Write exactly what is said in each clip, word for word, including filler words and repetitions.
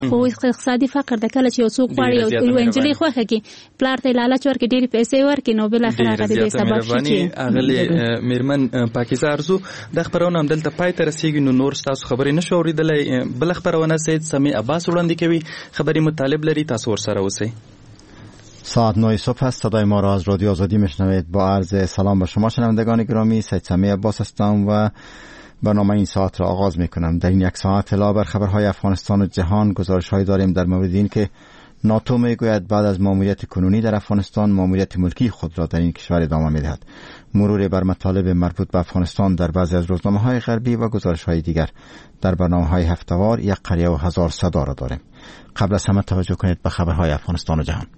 خو اقتصادي فقر د کله چې یو څوک غواړي یو انجلۍ خوخه کی پلار ته لاله چور کې ډېری پیسې ورکې نو بل اخر هغه دې سبب شي چې اغلی میرمن پاکیزه ارزو د خبرونه هم دلته پای ته رسیږي نو نور تاسو خبرې نشو اوریدلای. بل خبرونه سید سمی عباس وړاندې کوي خبري مطالب لري تاسو ورسره اوسئ. ساعت نه صبح است. صدای ما را از رادیو آزادی میشنوید. با عرض سلام به شما شنوندگان گرامی، سید سمی عباس هستم و برنامه این ساعت را آغاز میکنم. در این یک ساعت اطلاع بر خبرهای افغانستان و جهان گزارش‌هایی داریم در مورد این که ناتو میگوید بعد از ماموریت کنونی در افغانستان ماموریت ملکی خود را در این کشور ادامه میدهد. مرور بر مطالب مربوط به افغانستان در بعضی از روزنامه‌های غربی و گزارش‌های دیگر. در برنامه‌های هفته‌وار یک قریه و هزار صدا را داریم. قبل از همه توجه کنید به خبرهای افغانستان و جهان.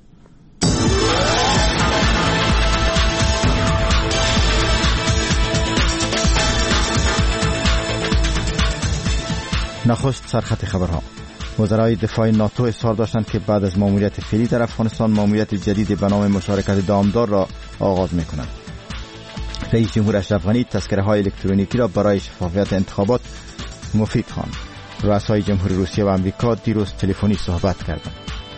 نخست سرخط خبرها. وزرای دفاع ناتو اصرار داشتند که بعد از ماموریت فعلی در افغانستان ماموریت جدید به نام مشارکت دامدار را آغاز می‌کنند. رئیس جمهور اشرف غنی تذکره‌های الکترونیکی را برای شفافیت انتخابات مفید خواند. رؤسای جمهوری روسیه و آمریکا دیروز تلفنی صحبت کردند.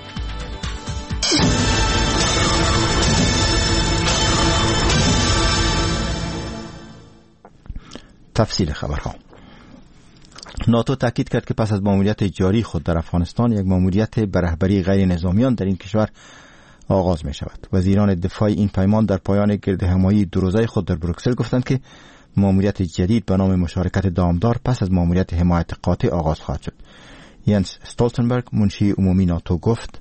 تفصیل خبرها. ناتو تاکید کرد که پس از ماموریت جاری خود در افغانستان یک ماموریت به رهبری غیر نظامیان در این کشور آغاز می شود. وزیران دفاع این پیمان در پایان گردهمایی دو روزه خود در بروکسل گفتند که ماموریت جدید به نام مشارکت دامدار پس از ماموریت حمایت قاطع آغاز خواهد شد. ینس استولتنبرگ منشی عمومی ناتو گفت: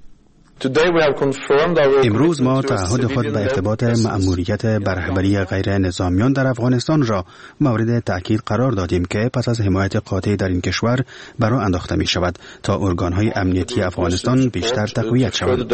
امروز ما تعهد خود به ارتباط مأموریت به رهبری غیر نظامیان در افغانستان را مورد تأکید قرار دادیم که پس از حمایت قاطع در این کشور برآ انداخته می شود تا ارگان‌های امنیتی افغانستان بیشتر تقویت شوند.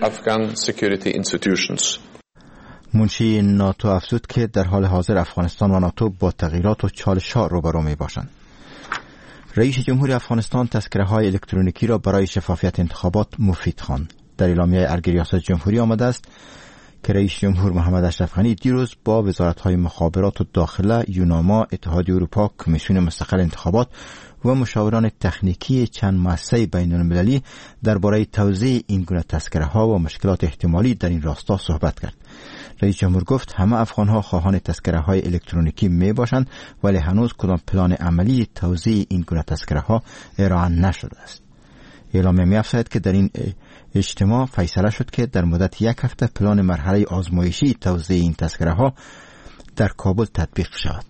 منشی ناتو افزود که در حال حاضر افغانستان و ناتو با تغییرات و چالش‌ها روبرو می باشند. رئیس جمهور افغانستان تذکره‌های الکترونیکی را برای شفافیت انتخابات مفید خواند. در اعلامیه ارگ ریاست جمهوری آمده است که رئیس جمهور محمد اشرف غنی دیروز با وزارت‌های مخابرات و داخله، یوناما، اتحادیه اروپا، کمیسیون مستقل انتخابات و مشاوران تکنیکی چند مؤسسه بین‌المللی درباره توزیع این گونه تذکره‌ها و مشکلات احتمالی در این راستا صحبت کرد. رئیس جمهور گفت همه افغان‌ها خواهان تذکره‌های الکترونیکی می‌باشند ولی هنوز کدام پلان عملی توزیع این گونه تذکره‌ها ارائه نشده است. اعلامیه می‌افزاید که در این اجتماع فیصله شد که در مدت یک هفته پلان مرحله آزمایشی توزیع این تذکره‌ها در کابل تطبیق شود.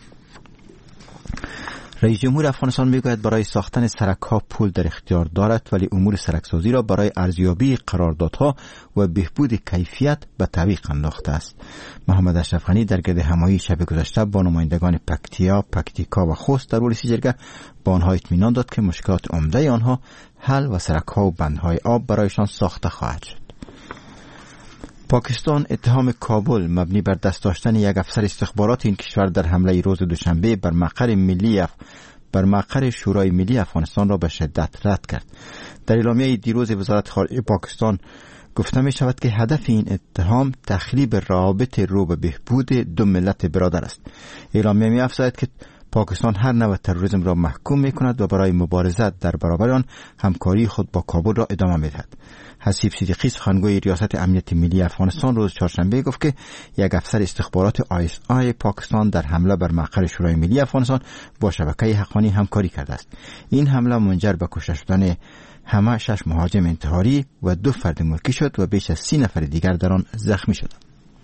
رئیس جمهور افغانستان میگوید برای ساختن سرک‌ها پول در اختیار دارد ولی امور سرکسازی را برای ارزیابی قراردادها و بهبود کیفیت به تعویق انداخته است. محمد اشرف غنی در گردهمایی شب گذشته با نمایندگان پکتیا، پکتیکا و خوست در ولسی جرگه با آنها اطمینان داد که مشکلات عمده آنها حل و سرک‌ها و بندهای آب برایشان ساخته خواهد شد. پاکستان اتهام کابل مبنی بر دست داشتن یک افسر استخبارات این کشور در حمله روز دوشنبه بر مقر ملی اف... بر مقر شورای ملی افغانستان را به شدت رد کرد. در اعلامیه دیروز وزارت خارجه پاکستان گفته می شود که هدف این اتهام تخریب روابط رو به بهبود دو ملت برادر است. اعلامیه می افزاید که پاکستان هر نوع تروریسم را محکوم می کند و برای مبارزه در برابر آن همکاری خود با کابل را ادامه می دهد. حسیب صدیقی سخنگوی ریاست امنیت ملی افغانستان روز چهارشنبه گفت که یک افسر استخبارات آی اس آی پاکستان در حمله بر مقر شورای ملی افغانستان با شبکه حقانی همکاری کرده است. این حمله منجر به کشته شدن همه شش مهاجم انتحاری و دو فرد ملکی شد و بیش از سی نفر دیگر در آن زخمی شدند.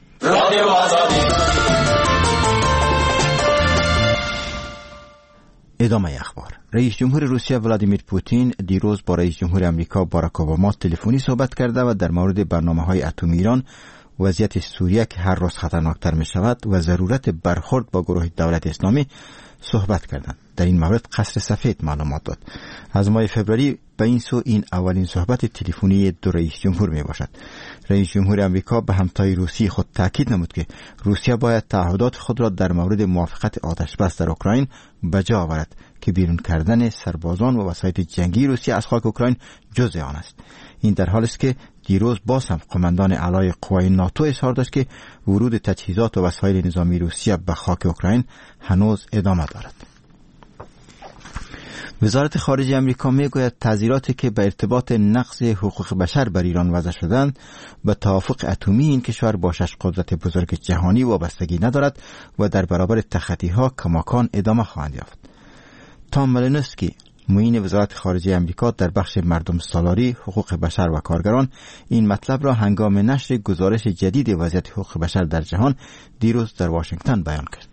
ادامه اخبار. رئیس جمهور روسیه ولادیمیر پوتین دیروز با رئیس جمهور آمریکا باراک اوباما تلفنی صحبت کرده و در مورد برنامه‌های اتمی ایران، وضعیت سوریه که هر روز خطرناکتر می شود و ضرورت برخورد با گروه دولت اسلامی صحبت کردند. در این مورد قصر سفید معلومات داد. از ماه فوریه به این سو این اولین صحبت تلفنی دو رئیس جمهور می باشد. رئیس جمهور آمریکا به همتای روسی خود تاکید نمود که روسیه باید تعهدات خود را در مورد موافقت آتش بس در اوکراین به جا آورد که بیرون کردن سربازان و وسایل جنگی روسیه از خاک اوکراین جزء آن است. این در حالی است که دیروز باز هم قماندان اعلای قوای ناتو اظهار داشت که ورود تجهیزات و وسایل نظامی روسیه به خاک اوکراین هنوز ادامه دارد. وزارت خارجه امریکا میگوید تعذیراتی که به ارتباط نقض حقوق بشر بر ایران وضع شدند به توافق اتمی این کشور با شش قدرت بزرگ جهانی وابستگی ندارد و در برابر تخطی‌ها کماکان ادامه خواهند یافت. تام مالینوسکی، معین وزارت خارجه امریکا در بخش مردم سالاری، حقوق بشر و کارگران، این مطلب را هنگام نشر گزارش جدید وضعیت حقوق بشر در جهان دیروز در واشنگتن بیان کرد.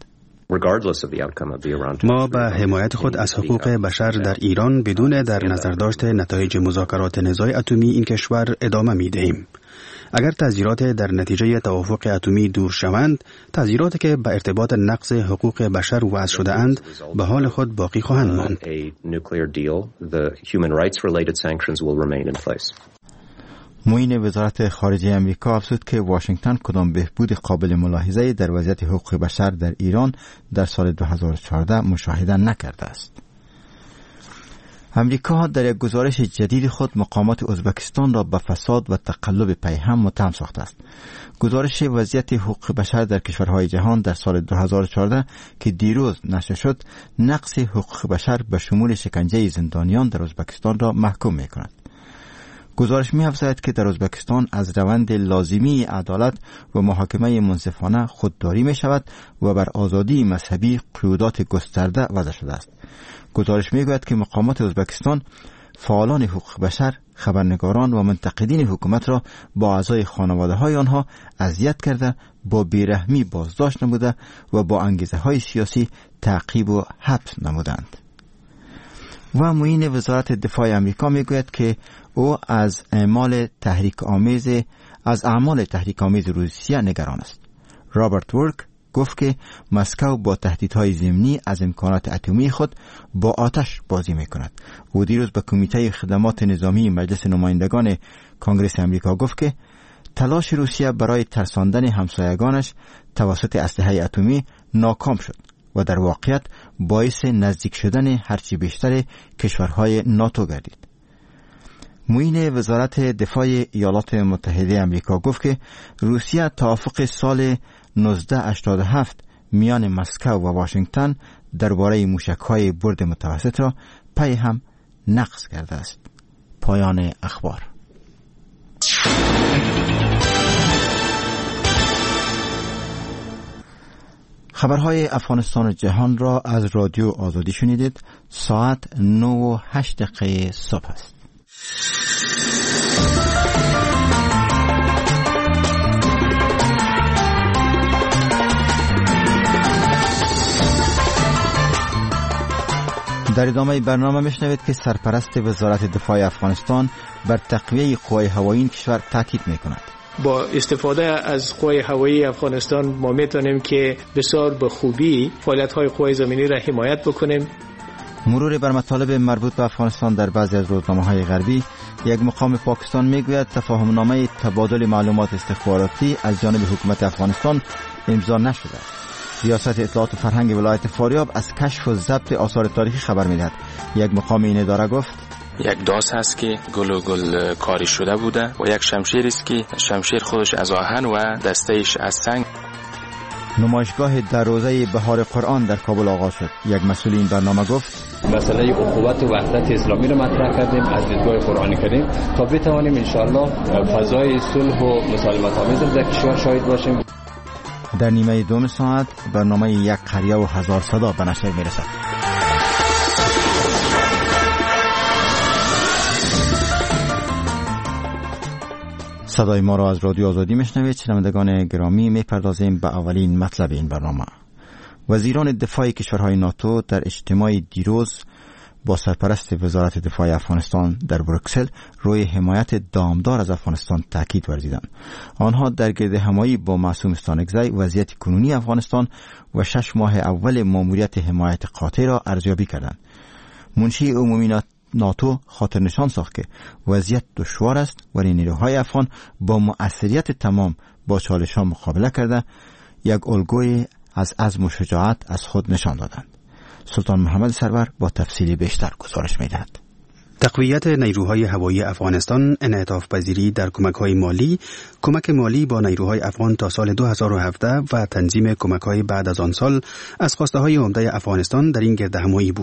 ما به حمایت خود از حقوق بشر در ایران بدون در نظر داشت نتایج مذاکرات نزاع اتمی این کشور ادامه می دهیم. اگر تعذیرات در نتیجه توافق اتمی دور شوند، تعذیراتی که به ارتباط نقض حقوق بشر وضع شده اند به حال خود باقی خواهند ماند. معین وزارت خارجه امریکا افزود که واشنگتن کدام بهبود قابل ملاحظه‌ای در وضعیت حقوق بشر در ایران در سال دو هزار و چهارده مشاهده نکرده است. امریکا در یک گزارش جدید خود مقامات ازبکستان را به فساد و تقلب پیهم متهم ساخته است. گزارش وضعیت حقوق بشر در کشورهای جهان در سال دو هزار و چهارده که دیروز نشر شد، نقض حقوق بشر به شمول شکنجه زندانیان در ازبکستان را محکوم می‌کند. گزارش می‌افزاید که در ازبکستان از روند لازمی عدالت و محاکمه منصفانه خودداری می‌شود و بر آزادی مذهبی قیودات گسترده وضع شده است. گزارش می‌گوید که مقامات ازبکستان فعالان حقوق بشر، خبرنگاران و منتقدین حکومت را با اعضای خانواده‌های آنها اذیت کرده، با بیرحمی بازداشت نموده و با انگیزه‌های سیاسی تعقیب و حبس نمودند. و معین وزارت دفاع امریکا میگوید که او از اعمال تحریک آمیز از اعمال تحریک آمیز روسیه نگران است. رابرت ورک گفت که مسکو با تهدیدهای ضمنی از امکانات اتمی خود با آتش بازی میکند. او دیروز به کمیته خدمات نظامی مجلس نمایندگان کنگره امریکا گفت که تلاش روسیه برای ترساندن همسایگانش توسط اسلحه اتمی ناکام شد و در واقعیت باعث نزدیک شدن هرچی بیشتر کشورهای ناتو گردید. معین وزارت دفاع ایالات متحده امریکا گفت که روسیه توافق سال نوزده هشتاد و هفت میان مسکو و واشنگتن درباره موشک‌های برد متوسط را پی هم نقض کرده است. پایان اخبار. خبرهای افغانستان و جهان را از رادیو آزادی شنیدید. ساعت نه و هشت دقیقه صبح است. در ادامه برنامه میشنوید که سرپرست وزارت دفاع افغانستان بر تقویه قوای هوایی این کشور تاکید میکند. با استفاده از قوای هوایی افغانستان ما میتونیم که بسیار به خوبی فعالیت‌های قوای زمینی را حمایت بکنیم. مرور بر مطالب مربوط به افغانستان در بعضی از روزنامه‌های غربی، یک مقام پاکستان میگوید تفاهمنامه تبادل معلومات استخباراتی از جانب حکومت افغانستان امضا نشده است. ریاست اطلاعات و فرهنگ ولایت فاریاب از کشف و ضبط آثار تاریخی خبر میدهد. یک مقام این اداره گفت یک داس هست که گل و گل کاری شده بوده و یک شمشیر است که شمشیر خودش از آهن و دستهش از سنگ. نمایشگاه در روزه بهار قرآن در کابل آغاز شد. یک مسئول این برنامه گفت مسئله اخوت و وحدت اسلامی رو مطرح کردیم از دیدگاه قرآن کریم تا بتوانیم انشاءالله فضای صلح و مسالمت آمیز در کشور شاهد باشیم. در نیمه دوم ساعت برنامه یک قریه و هزار صدا به نشر میرسد. صدای ما را از رادیو آزادی میشنوید. شنوندگان گرامی، میپردازیم به اولین مطلب این برنامه. وزیران دفاع کشورهای ناتو در اجتماع دیروز با سرپرست وزارت دفاع افغانستان در بروکسل روی حمایت دامدار از افغانستان تاکید ورزیدند. آنها در گرد همایی با معصوم استانکزی وضعیت کنونی افغانستان و شش ماه اول ماموریت حمایت قاطع را ارزیابی کردند. منشی عمومی ناتو خاطر نشان ساخت که وضعیت دشوار است ولی نیروهای افغان با مؤثریت تمام با چالش‌ها مقابله کرده یک الگوی از عزم و شجاعت از خود نشان دادند. سلطان محمد سرور با تفصیلی بیشتر گزارش می‌دهد. تقویت نیروهای هوایی افغانستان، انعطاف پذیری در کمک‌های مالی، کمک مالی با نیروهای افغان تا سال دو هزار و هفده و تنظیم کمک‌های بعد از آن سال از خواسته‌های عمده افغانستان در این گردهمایی بود.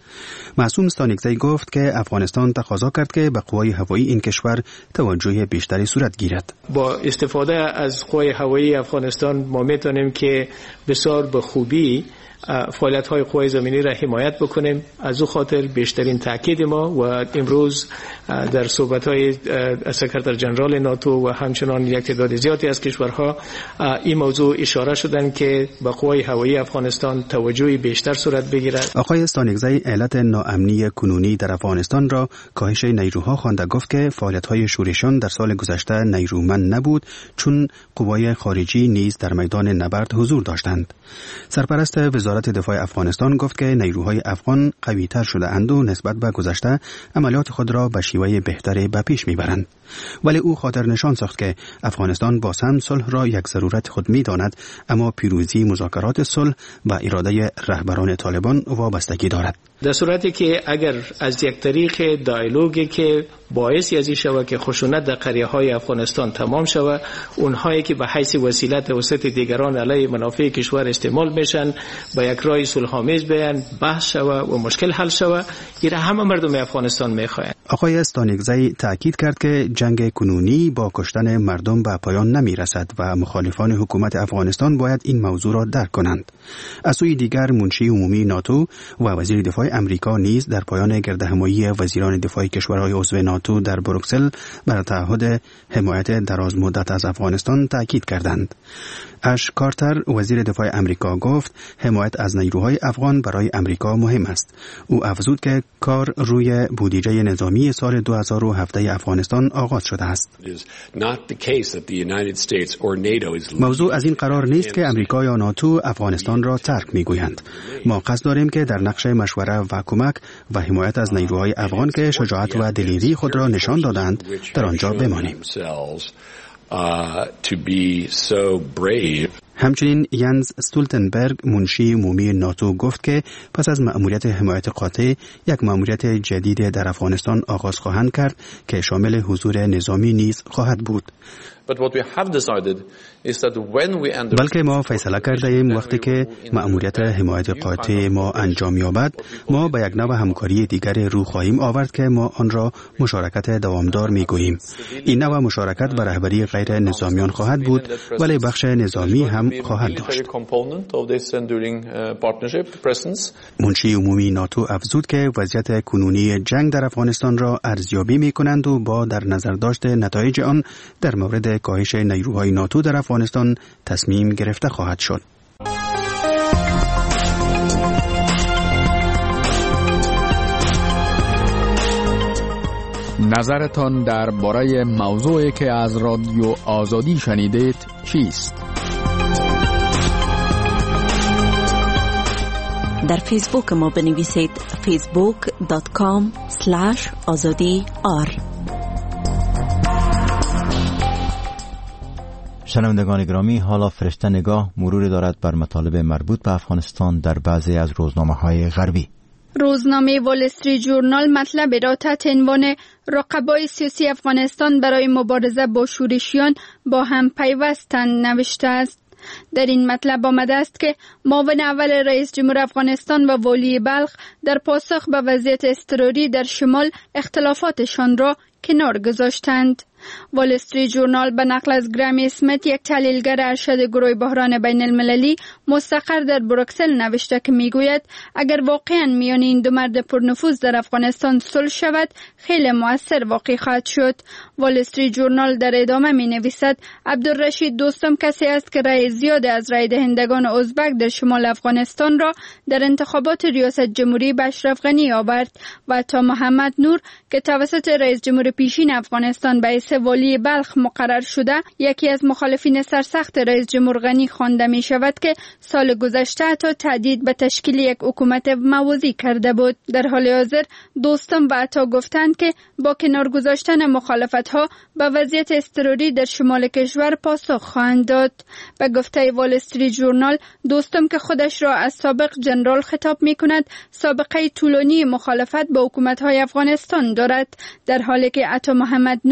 معصوم استانکزی گفت که افغانستان تقاضا کرد که به قوای هوایی این کشور توجه بیشتری صورت گیرد. با استفاده از قوای هوایی افغانستان ما میتونیم که بسیار به خوبی فعالیت‌های قوای زمینی را حمایت بکنیم. از او خاطر بیشترین تاکید ما و امروز در صحبت‌های سکرتر جنرال ناتو و همچنان یک تعداد زیادی از کشورها این موضوع اشاره شدن که به قوای هوایی افغانستان توجهی بیشتر صورت بگیرد. آقای استانکزی علت ناامنی کنونی در افغانستان را کاهش نیروها خوانده. گفت که فعالیت‌های شورشیان در سال گذشته نیرومند نبود چون قوای خارجی نیز در میدان نبرد حضور داشتند. سرپرست وزارت دفاع افغانستان گفت که نیروهای افغان قوی‌تر شده اند و نسبت به گذشته عملیات خود را به شیوه بهتری به پیش میبرند. ولی او خاطر نشان ساخت که افغانستان باز هم صلح را یک ضرورت خود میداند، اما پیروزی مذاکرات صلح و اراده رهبران طالبان وابستگی دارد. در صورتی که اگر از یک طریق دیالوگی که باعثی از این شود که خشونت در قریه های افغانستان تمام شود، اونهایی که به حیث وسیله توسط دیگران علیه منافع کشور استعمال میشن با یک راه صلح‌آمیز بیان بحث شود و مشکل حل شود، این همه مردم افغانستان میخواهند. آقای استانکزی تاکید کرد که جنگ کنونی با کشتن مردم به پایان نمیرسد و مخالفان حکومت افغانستان باید این موضوع را درک کنند. از سوی دیگر منشی عمومی ناتو و وزیر دفاع امریکا نیز در پایان گردهمایی وزیران دفاع کشورهای عضو ناتو در بروکسل بر تعهد حمایت دراز مدت از افغانستان تاکید کردند. اش کارتر وزیر دفاع امریکا گفت حمایت از نیروهای افغان برای امریکا مهم است. او افزود که کار روی بودجه نظامی سال دو هزار و هفده افغانستان آغاز شده است. موضوع از این قرار نیست که امریکا یا ناتو افغانستان را ترک میگویند. ما قصد داریم که در نقش مشوره و کمک و حمایت از نیروهای افغان که شجاعت و دلیری خود را نشان دادند در آنجا بمانیم. Uh, to be so brave. همچنین ینز استولتنبرگ منشی عمومی ناتو گفت که پس از مأموریت حمایت قاطع یک مأموریت جدید در افغانستان آغاز خواهند کرد که شامل حضور نظامی نیز خواهد بود. بلکه ما فیصله کرده ایم وقتی که مأموریت حمایت قاطع ما انجام یابد، ما به یک نوع همکاری دیگر رو خواهیم آورد که ما آن را مشارکت دوامدار میگوییم. این نوع مشارکت به رهبری غیر نظامیان خواهد بود، ولی بخش نظامی هم خواهد داشت. منشی عمومی ناتو افزود که وضعیت کنونی جنگ در افغانستان را ارزیابی می‌کنند و با در نظر داشت نتایج آن در مورد کاهش نیروهای ناتو در افغانستان تصمیم گرفته خواهد شد. نظرتان درباره موضوعی که از رادیو آزادی شنیدید چیست؟ در فیسبوک ما بنویسید فیسبوک دات کام اسلش آزادی آر. شنوندگان گرامی، حالا فرشته نگاه مروری دارد بر مطالب مربوط به افغانستان در بعضی از روزنامه‌های غربی. روزنامه وال استریت جورنال مطلب را تحت عنوان رقبای سیاسی افغانستان برای مبارزه با شورشیان با هم پیوستند نوشته است. در این مطلب آمده است که معاون اول رئیس جمهور افغانستان و والی بلخ در پاسخ به وضعیت اضطراری در شمال اختلافاتشان را کنار گذاشتند. وال استریت جورنال به نقل از گرامی اسمیت، یک تحلیلگر ارشد گروه بحران بین المللی مستقر در بروکسل نوشته که میگوید اگر واقعا میان این دو مرد پرنفوذ در افغانستان صلح شود خیلی مؤثر واقع خواهد شد. وال استریت جورنال در ادامه می نویسد عبدالرشید دوستم کسی است که رأی زیاد از رأی دهندگان ازبک در شمال افغانستان را در انتخابات ریاست جمهوری به اشرف غنی آورد و تا محمد نور که توسط رئیس جمهور پیشین افغانستان به والی بلخ مقرر شده یکی از مخالفین سرسخت رئیس جمهور غنی خوانده می شود که سال گذشته تا تهدید به تشکیل یک حکومت موازی کرده بود. در حال حاضر دوستم و عطا گفتند که با کنار گذاشتن مخالفت ها به وضعیت اضطراری در شمال کشور پاسخ خواهند داد. به گفته وال استریت جورنال دوستم که خودش را از سابق جنرال خطاب می کند سابقه طولانی مخالفت با حکومت های افغانستان دارد، در حالی که عطا محمد نور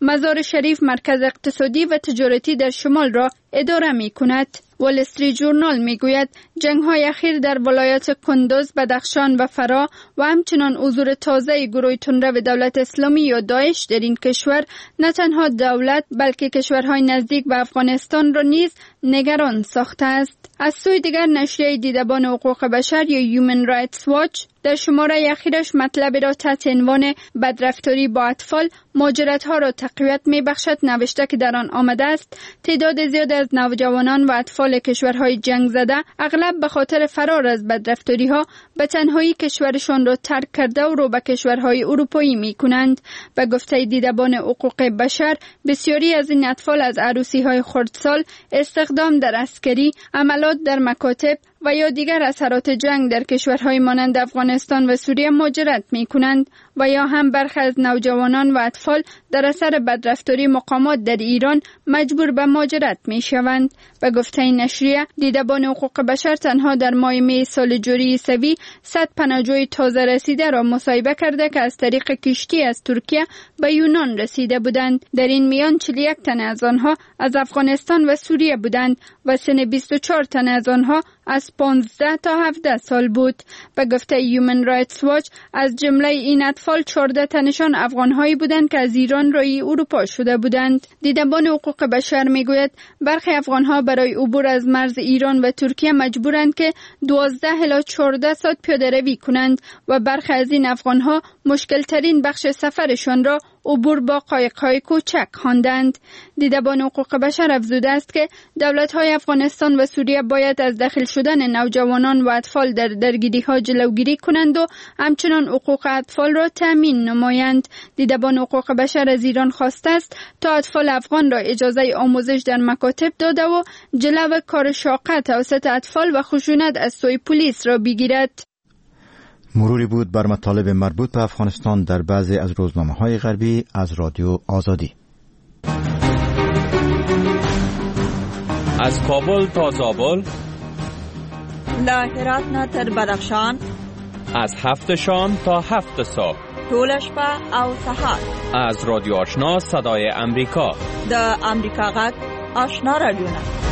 مزار شریف مرکز اقتصادی و تجارتی در شمال را اداره می کند. وال استریت جورنال می گوید جنگ های اخیر در ولایات کندوز، بدخشان و فرا و همچنان حضور تازه گروه تندرو دولت اسلامی یا داعش در این کشور نه تنها دولت بلکه کشورهای نزدیک به افغانستان را نیز نگران ساخته است. از سوی دیگر نشریه دیدبان حقوق بشر یا هیومن رایتس واچ در شماره اخیرش مطلب را تحت عنوان بدرفتاری با اطفال مهاجرت‌ها را تقویت می‌بخشد نوشته که در آن آمده است تعداد زیاد از نوجوانان و اطفال کشورهای جنگ زده اغلب به خاطر فرار از بدرفتاری‌ها به تنهایی کشورشان را ترک کرده و رو به کشورهای اروپایی می‌کنند. به گفته دیدبان حقوق بشر بسیاری از این اطفال از عروسی‌های خردسال، استخدام در عسکری، عملات در مکاتب و یا دیگر اثرات جنگ در کشورهای مانند افغانستان و سوریه مهاجرت می کنند و یا هم برخی از نوجوانان و اطفال در اثر بدرفتاری مقامات در ایران مجبور به مهاجرت می شوند. به گفته این نشریه دیدبان حقوق بشر تنها در ماه می سال جاری سوی صد پناهجوی تازه رسیده را مصاحبه کرده که از طریق کشتی از ترکیه به یونان رسیده بودند. در این میان چهل و یک تن از آنها از افغانستان و سوریه بودند و سن بیست و چهار تن از آنها از پانزده تا هفده سال بود. به گفته هیومن رایتس واچ از جمله این اطفال چهارده تنشان افغانهایی بودند که از ایران رای اروپا شده بودند. دیدبان حقوق بشر میگوید برخی افغانها برای عبور از مرز ایران و ترکیه مجبورند که دوازده الی چهارده ساعت پیاده روی کنند و برخی از این افغانها مشکل ترین بخش سفرشان را عبور با قایق‌های کوچک خواندند. دیدبان حقوق بشر افزوده است که دولت‌های افغانستان و سوریه باید از داخل شدن نوجوانان و اطفال در درگیری‌ها جلوگیری کنند و همچنان حقوق اطفال را تأمین نمایند. دیدبان حقوق بشر از ایران خواسته است تا اطفال افغان را اجازه آموزش در مکاتب داده و جلو کار شاقه توسط اطفال و خشونت از سوی پلیس را بگیرد. مروری بود بر مطالب مربوط به افغانستان در بعضی از روزنامه‌های غربی از رادیو آزادی. از کابل تا زابل، له هرات نه تر بدخشان، از هفت شام تا هفت صبح، ټول شپه او سهار، از رادیو آشنا صدای امریکا، د امریکا غږ آشنا رادیو.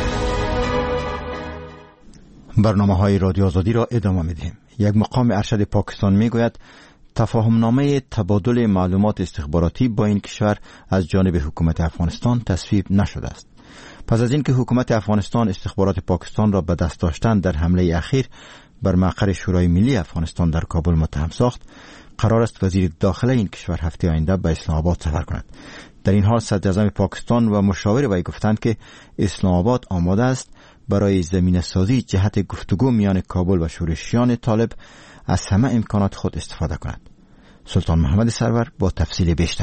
برنامه‌های رادیو آزادی را ادامه می‌دهیم. یک مقام ارشد پاکستان میگوید تفاهمنامه تبادل معلومات استخباراتی با این کشور از جانب حکومت افغانستان تصویب نشده است. پس از اینکه حکومت افغانستان استخبارات پاکستان را به دست داشتن در حمله اخیر بر مقر شورای ملی افغانستان در کابل متهم ساخت، قرار است وزیر داخله این کشور هفته آینده به اسلام آباد سفر کند. در این حال صدر اعظم پاکستان و مشاور وی گفتند که اسلام آباد آماده است برای زمینه سازی جهت گفتگو میان کابل و شورشیان طالب از همه امکانات خود استفاده کند. سلطان محمد سرور با تفصیل بیشتر.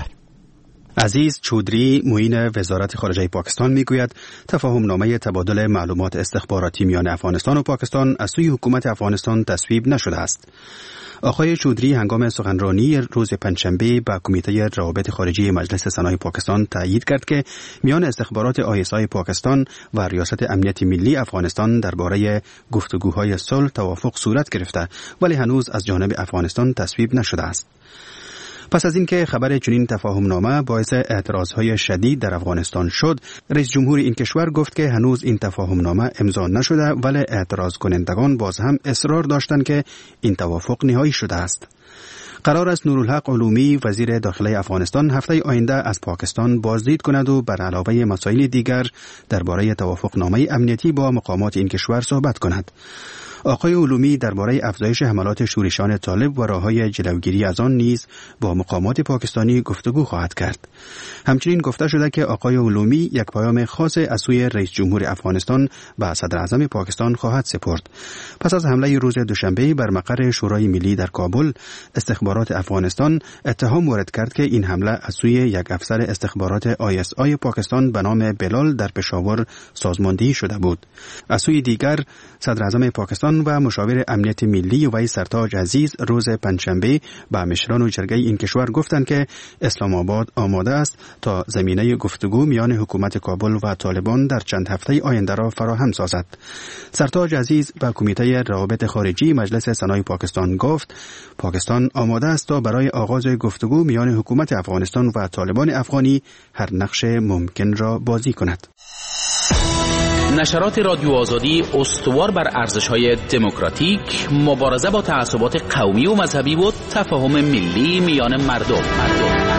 عزیز چودری معین وزارت خارجه پاکستان میگوید تفاهم نامه تبادل معلومات استخباراتی میان افغانستان و پاکستان از سوی حکومت افغانستان تصویب نشده است. آقای چودری هنگام سخنرانی روز پنجشنبه به کمیته روابط خارجی مجلس سنای پاکستان تأیید کرد که میان استخبارات آی اس آی پاکستان و ریاست امنیت ملی افغانستان درباره گفتگوهای صلح توافق صورت گرفته ولی هنوز از جانب افغانستان تصویب نشده است. پس از اینکه خبر چنین تفاهم نامه باعث اعتراضهای شدید در افغانستان شد، رئیس جمهور این کشور گفت که هنوز این تفاهم نامه امضا نشده ولی اعتراض کنندگان باز هم اصرار داشتند که این توافق نهایی شده است. قرار است نورالحق علومی وزیر داخله افغانستان هفته آینده از پاکستان بازدید کند و بر علاوه مسائل دیگر درباره توافق نامه امنیتی با مقامات این کشور صحبت کند. آقای علومی درباره افزایش حملات شورشیان طالب و راههای جلوگیری از آن نیز با مقامات پاکستانی گفتگو خواهد کرد. همچنین گفته شده که آقای علومی یک پیام خاص از سوی رئیس جمهور افغانستان به صدر اعظم پاکستان خواهد سپرد. پس از حمله روز دوشنبه بر مقر شورای ملی در کابل، استخبارات افغانستان اتهام وارد کرد که این حمله از سوی یک افسر استخبارات آی اس آی پاکستان به نام بلال در پشاور سازماندهی شده بود. از سوی دیگر صدر اعظم پاکستان افغانستان و مشاور امنیت ملی وی سرتاج عزیز روز پنجشنبه به مشران و جرگه این کشور گفتند که اسلام آباد آماده است تا زمینه گفتگو میان حکومت کابل و طالبان در چند هفته آینده را فراهم سازد. سرتاج عزیز به کمیته روابط خارجی مجلس سنای پاکستان گفت پاکستان آماده است تا برای آغاز گفتگو میان حکومت افغانستان و طالبان افغانی هر نقش ممکن را بازی کند. نشرات رادیو آزادی استوار بر ارزش‌های دموکراتیک، مبارزه با تعصبات قومی و مذهبی و تفاهم ملی میان مردم. مردم.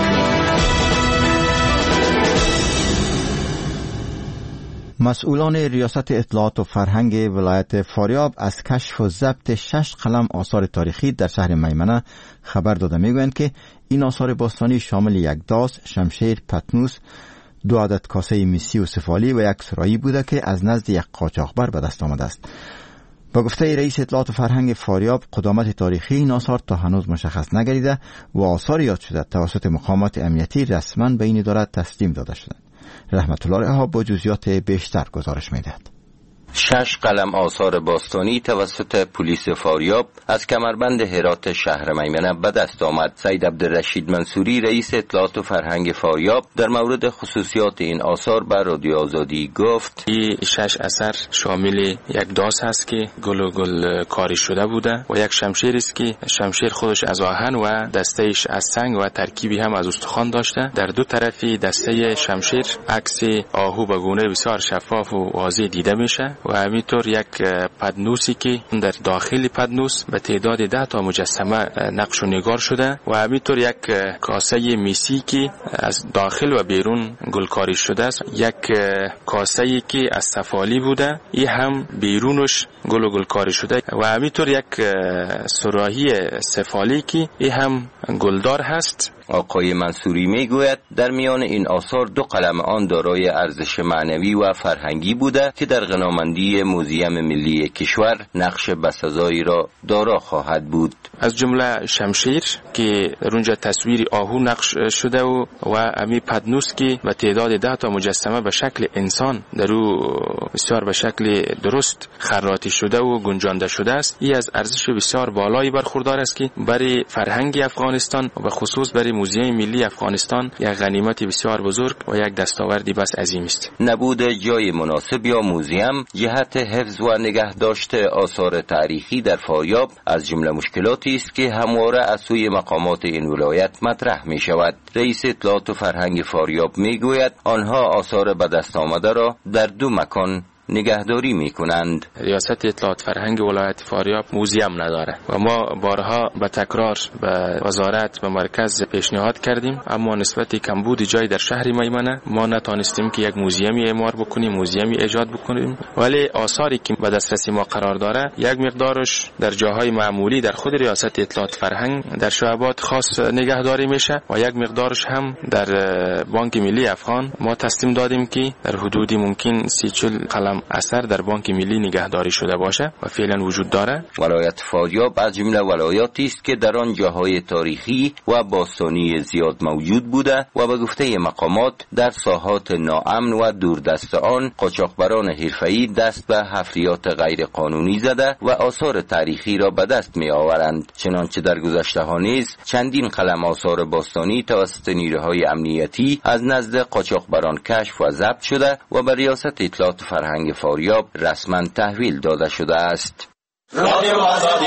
مسئولان ریاست اطلاعات و فرهنگ ولایت فاریاب از کشف و ضبط شش قلم آثار تاریخی در شهر میمنه خبر داده. میگویند که این آثار باستانی شامل یک داس، شمشیر، پتنوس، دو عدد کاسه میسی و سفالی و یک سرایی بوده که از نزد یک قاچاقبر به دست آمده است. با گفته رئیس اطلاعات و فرهنگ فاریاب، قدامت تاریخی این آثار تا هنوز مشخص نگردیده و آثار یاد شده توسط مقامات امنیتی رسما به این اداره تسلیم داده شده. رحمت الله رها با جزئیات بیشتر گزارش می‌دهد. شش قلم آثار باستانی توسط پلیس فاریاب از کمربند هرات شهر میمنه به دست آمد. سید عبدالرشید منصوری رئیس اطلاعات و فرهنگ فاریاب در مورد خصوصیات این آثار به رادیو آزادی گفت این شش اثر شامل یک داس هست که گل و گل کاری شده بوده و یک شمشیر است که شمشیر خودش از آهن و دستهش از سنگ و ترکیبی هم از استخوان داشته. در دو طرفی دسته شمشیر عکس آهو به گونه بسیار شفاف و واضح دیده میشه و همینطور یک پدنوسی که در داخل پدنوس به تعداد ده تا مجسمه نقش و نگار شده و همینطور یک کاسه میسی که از داخل و بیرون گلکاری شده است. یک کاسه که از سفالی بوده این هم بیرونش گل و گلکاری شده و همینطور یک سراحی سفالی که این هم گلدار هست. آقای منصوری میگوید در میان این آثار دو قلم آن دارای ارزش معنوی و فرهنگی بوده که در غنامندی موزیم ملی کشور نقش بسزایی را دارا خواهد بود. از جمله شمشیر که رونجا تصویر آهو نقش شده و و امی پدنوس که به تعداد ده تا مجسمه به شکل انسان در او بسیار به شکل درست خراطی شده و گنجانده شده است. این از ارزش بسیار بالایی برخوردار است که برای فرهنگ افغانستان و به خصوص برای موزیم ملی افغانستان یک غنیمت بسیار بزرگ و یک دستاوردی بس عظیم است. نبود جای مناسب یا موزیم جهت حفظ و نگهداشت آثار تاریخی در فاریاب از جمله مشکلاتی است که همواره از سوی مقامات این ولایت مطرح می شود. رئیس اطلاعات و فرهنگ فاریاب می گوید آنها آثار به دست آمده را در دو مکان نگهداری میکنند. ریاست اطلاعات فرهنگ ولایت فاریاب موزیم نداره و ما بارها به تکرار به وزارت و مرکز پیشنهاد کردیم، اما نسبت کمبود جای در شهر میمنه ما نتانستیم که یک موزیمی اعمار بکنیم، موزیمی ایجاد بکنیم. ولی آثاری که به دسترسی ما قرار داره یک مقدارش در جاهای معمولی در خود ریاست اطلاعات فرهنگ در شعبات خاص نگهداری میشه و یک مقدارش هم در بانک ملی افغان ما تسلیم دادیم که در حدودی ممکن سی چهل قلم اثر در بانک ملی نگهداری شده باشه و فعلا وجود داره. ولایت فاریاب از جمله ولایاتی است که در آن جاهای تاریخی و باستانی زیاد موجود بوده و به گفته مقامات در ساحات ناامن و دوردست آن قاچاقبران حرفه‌ای دست به حفریات غیر قانونی زده و آثار تاریخی را به دست می آورند. چنانچه در گذشته ها نیز چندین قلم آثار باستانی توسط نیروهای امنیتی از نزد قاچاقبران کشف و ضبط شده و به ریاست اطلاعات فرهنگ فاریاب رسما تحویل داده شده است. رادیو آزادی.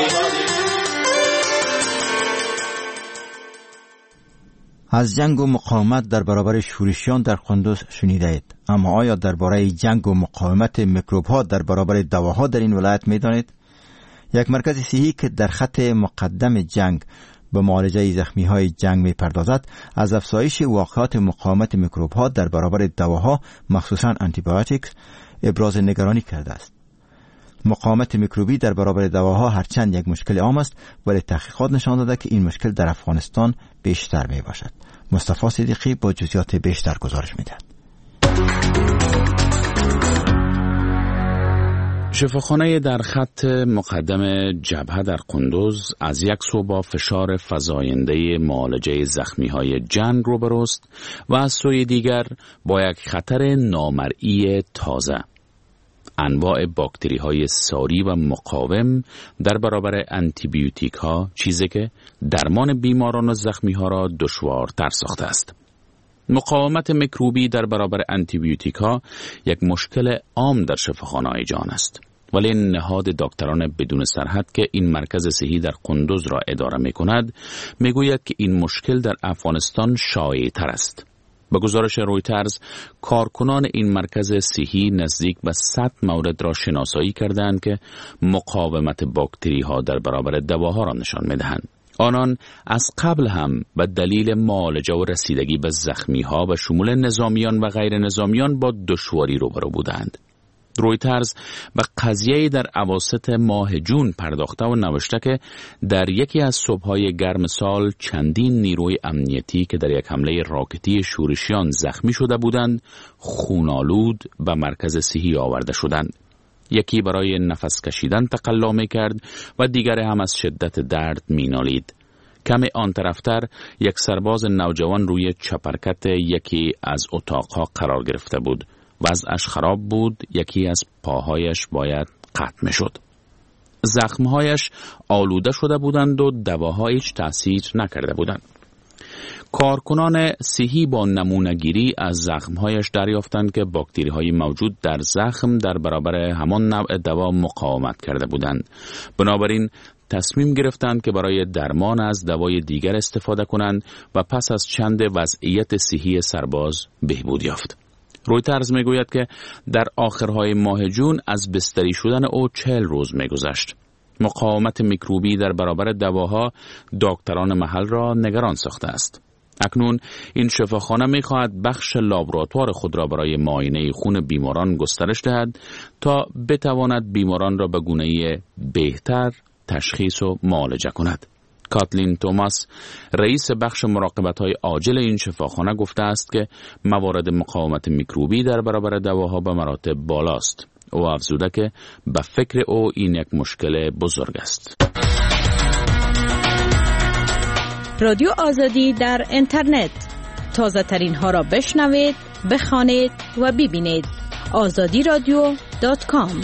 از جنگ و مقاومت در برابر شورشیان در قندوز شنیده اید، اما آیا درباره جنگ و مقاومت میکروب ها در برابر دواها در این ولایت میدانید؟ یک مرکز صحی که در خط مقدم جنگ به معالجه زخمی های جنگ می پردازد از افزایش واقعات مقاومت میکروب ها در برابر دواها مخصوصا آنتی بیوتیکس ابراز نگرانی کرده است. مقاومت میکروبی در برابر دواها هرچند یک مشکل عام است، ولی تحقیقات نشان داده که این مشکل در افغانستان بیشتر می باشد. مصطفی صدیقی با جزئیات بیشتر گزارش می‌دهد. شفاخانه در خط مقدم جبهه در قندوز از یک سو با فشار فزاینده معالجه زخمی‌های جنگ روبروست و از سوی دیگر با یک خطر نامرئی تازه. انواع باکتری های ساری و مقاوم در برابر آنتی بیوتیک ها، چیزی که درمان بیماران و زخمی ها را دشوارتر ساخته است. مقاومت میکروبی در برابر آنتی بیوتیک ها یک مشکل عام در شفاخانه‌های جهان است. ولی نهاد دکتران بدون سرحد که این مرکز صحی در قندوز را اداره می کند می گوید که این مشکل در افغانستان شایع تر است. به گزارش رویترز، کارکنان این مرکز صحی نزدیک به صد مورد را شناسایی کردند که مقاومت باکتری ها در برابر دواها را نشان می دهند. آنان از قبل هم به دلیل معالجه و رسیدگی به زخمی ها به شمول نظامیان و غیر نظامیان با دشواری روبرو بودند. رویترز به قضیه در اواسط ماه جون پرداخته و نوشته که در یکی از صبح‌های گرم سال چندین نیروی امنیتی که در یک حمله راکتی شورشیان زخمی شده بودند خونالود به مرکز صحی آورده شدند. یکی برای نفس کشیدن تقلا می کرد و دیگر هم از شدت درد می نالید. کمی آن طرفتر یک سرباز نوجوان روی چپرکت یکی از اتاقها قرار گرفته بود. وضعش خراب بود، یکی از پاهایش باید قطع می شد. زخمهایش آلوده شده بودند و دواها هیچ تأثیر نکرده بودند. کارکنان صحی با نمونه‌گیری از زخمهایش دریافتند که باکتری های موجود در زخم در برابر همان نوع دوا مقاومت کرده بودند. بنابراین تصمیم گرفتند که برای درمان از دوای دیگر استفاده کنند و پس از چند وضعیت صحی سرباز بهبود یافت. رویترز میگوید که در آخرهای ماه جون از بستری شدن او چهل روز میگذشت. مقاومت میکروبی در برابر دواها دکتران محل را نگران ساخته است. اکنون این شفاخانه میخواهد بخش لابراتوار خود را برای معاینه خون بیماران گسترش دهد تا بتواند بیماران را به گونه بهتر تشخیص و معالجه کند. کاتلین توماس رئیس بخش مراقبت‌های عاجل این شفاخانه گفته است که موارد مقاومت میکروبی در برابر دواها به مراتب بالاست. او افزوده که به فکر او این یک مشکل بزرگ است. رادیو آزادی در اینترنت، تازه ترین ها را بشنوید، بخوانید و ببینید. آزادی رادیو دات کام.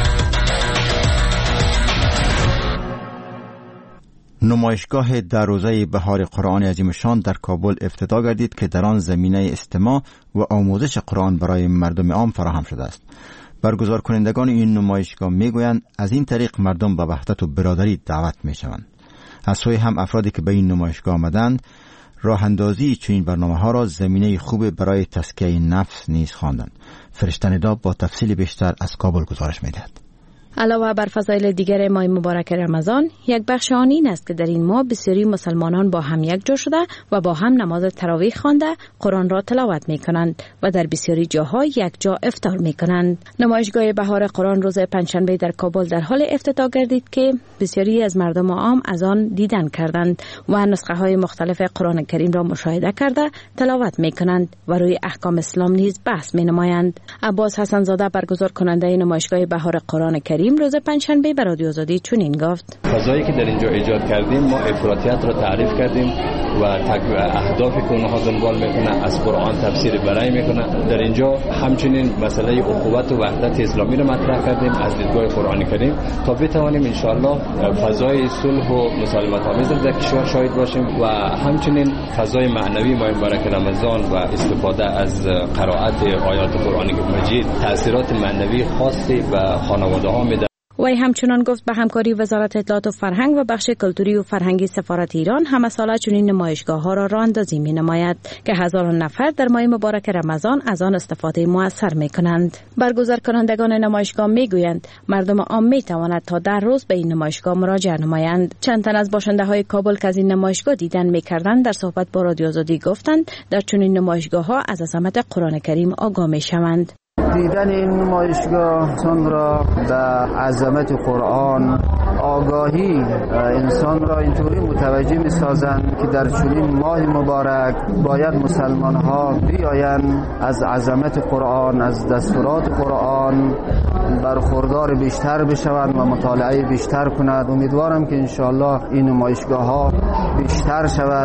نمایشگاه در روزه بهار قرآن عظیم شان در کابل افتتاح گردید که در آن زمینه استماع و آموزش قرآن برای مردم عام فراهم شده است. برگزار کنندگان این نمایشگاه میگویند از این طریق مردم به وحدت و برادری دعوت میشوند. از سوی هم افرادی که به این نمایشگاه آمدند راه اندازی چنین برنامه ها را زمینه خوب برای تزکیه نفس نیز خواندند. فرشته ندا با تفصیل بیشتر از کابل گزارش میدهد. علاوه بر فضایل دیگر ماه مبارک رمضان، یک بخش آن این است که در این ماه بسیاری مسلمانان با هم یک جا شده و با هم نماز تراویح خوانده قرآن را تلاوت می کنند و در بسیاری جاها یک جا افطار می کنند. نمایشگاه بهار قرآن روز پنجشنبه در کابل در حال افتتاح گردید که بسیاری از مردم عام از آن دیدن کردند و نسخه های مختلف قرآن کریم را مشاهده کرده تلاوت می کنند و روی احکام اسلام نیز بحث می نمایند. عباس حسن زاده برگزار کننده نمایشگاه بهار قرآن کریم روز پنجشنبه به رادیو آزادی چنین گفت: فضایی که در اینجا ایجاد کردیم، ما افراطیت را تعریف کردیم و اهدافی که اونها دنبال میکنه از قرآن تفسیر برای میکنه. در اینجا همچنین مسئله اخوت و وحدت اسلامی را مطرح کردیم از دیدگاه قرآن کریم تا بتوانیم ان شاء الله فضای صلح و مسالمت آمیز در کشور شاهد باشیم و همچنین فضای معنوی ماه مبارک رمضان و استفاده از قرائت آیات قرآن مجید تاثیرات معنوی خاصی به خانواده ها میده. وی همچنان گفت به همکاری وزارت اطلاعات و فرهنگ و بخش کلتوری و فرهنگی سفارت ایران همه ساله چنین نمایشگاه ها را راه اندازی می نماید که هزاران نفر در ماه مبارک رمضان از آن استفاده موثر می کنند. برگزار کنندگان نمایشگاه می گویند مردم عام می تواند تا در روز به این نمایشگاه مراجعه نمایند. چند تن از باشنده های کابل که از این نمایشگاه دیدن می کردند در صحبت با رادیو آزادی گفتند در چنین نمایشگاه ها از عظمت قرآن کریم آگاه می شوند. دیدن این نمایشگاه انسان را به عظمت قرآن آگاهی انسان را اینطوری متوجه می سازند که در چنین ماه مبارک باید مسلمان ها بیایند از عظمت قرآن، از دستورات قرآن برخوردار بیشتر بشوند و مطالعه بیشتر کنند. امیدوارم که انشاءالله این نمایشگاه ها بیشتر شود.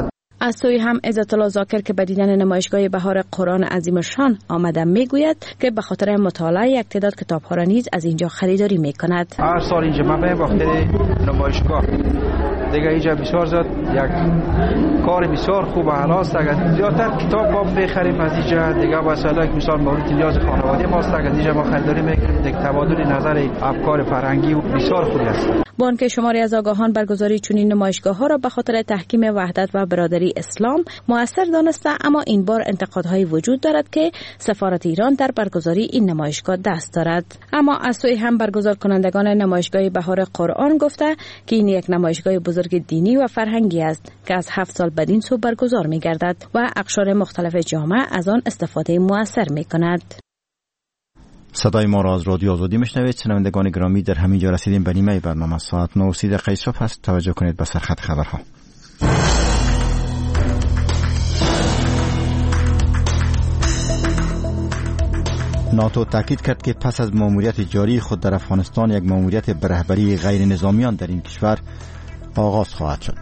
از سوی هم عزت الله ذاکر که به دیدن نمایشگاه بهار قرآن عظیم شان آمده میگوید که به خاطر مطالعه یک تعداد کتاب‌ها را نیز از اینجا خریداری میکند. هر سال اینجا من به وقت نمایشگاه دیگه اینجا بسیار زیاد یک کار بسیار خوب و حلاست. اگر زیادتر کتاب با بخریم از اینجا دیگه مثلا یک مثال مورد نیاز خانواده ماست، اگر اینجا ما خریداری میکنیم دیگه تبادل نظر افکار فرهنگی بسیار خوبی است. با آنکه شماری از آگاهان برگزاری چنین نمایشگاه‌ها را به خاطر تحکیم وحدت و برادری اسلام مؤثر دانسته، اما این بار انتقادهایی وجود دارد که سفارت ایران در برگزاری این نمایشگاه دست دارد. اما از سوی هم برگزار کنندگان نمایشگاه بهار قرآن گفته که این یک نمایشگاه بزرگ دینی و فرهنگی است که از هفت سال بدین سو برگزار می‌گردد و اقشار مختلف جامعه از آن استفاده مؤثر می‌کند. صدای ما را از رادیو آزادی میشنوید. شنوندگان گرامی، در همین جا رسیدیم به نیمه برنامه. ساعت نه و سی دقیقه صبح است. توجه کنید به سرخط خبرها. ناتو تاکید کرد که پس از مأموریت جاری خود در افغانستان یک مأموریت به رهبری غیر نظامیان در این کشور آغاز خواهد شد.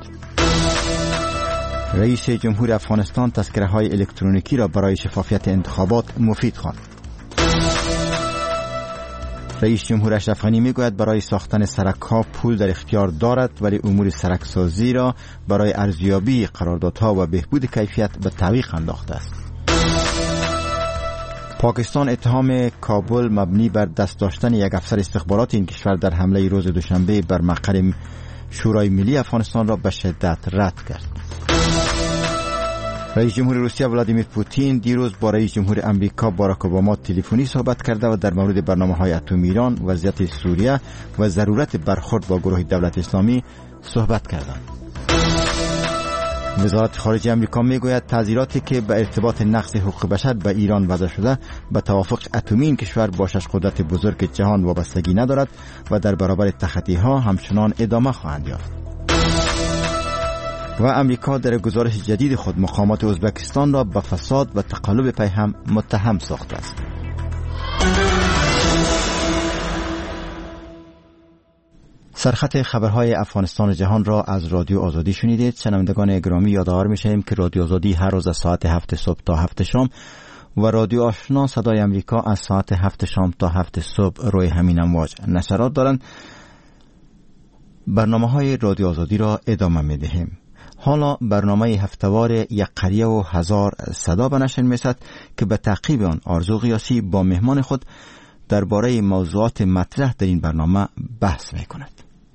رئیس جمهور افغانستان تذکره های الکترونیکی را برای شفافیت انتخابات مفید خواند. رئیس جمهور اشرف غنی میگوید برای ساختن سرک‌ها پول در اختیار دارد، ولی امور سرکسازی را برای ارزیابی قراردادها و بهبود کیفیت به تعویق انداخته است. پاکستان اتهام کابل مبنی بر دست داشتن یک افسر استخبارات این کشور در حمله روز دوشنبه بر مقر شورای ملی افغانستان را به شدت رد کرد. رئیس جمهور روسیه ولادیمیر پوتین دیروز با رئیس جمهور امریکا باراک اوباما تلفنی صحبت کرده و در مورد برنامه‌های اتمی ایران، وضعیت سوریه و ضرورت برخورد با گروه دولت اسلامی صحبت کردند. وزارت خارجه امریکا میگوید تعزیراتی که به ارتباط نقض حقوق بشر به ایران وضع شده به توافق اتمی این کشور با شش قدرت بزرگ جهان وابستگی ندارد و در برابر تخطی‌ها همچنان ادامه خواهند یافت. و امریکا در گزارش جدید خود مقامات ازبکستان را به فساد و تقلب پیهم متهم ساخته است. سرخط خبرهای افغانستان و جهان را از رادیو آزادی شنیدید. شنوندگان گرامی، یادآور می‌شویم که رادیو آزادی هر روز از ساعت هفت صبح تا هفت شام و رادیو آشنا صدای امریکا از ساعت هفت شام تا هفت صبح روی همین امواج نشرات دارند. برنامه‌های رادیو آزادی را ادامه می‌دهیم. حالا برنامه هفته‌وار یک قریه و هزار صدا به نشر می‌رسد که به تعقیب آن آرزو قیاسی با مهمان خود درباره موضوعات مطرح در این برنامه بحث می‌کند.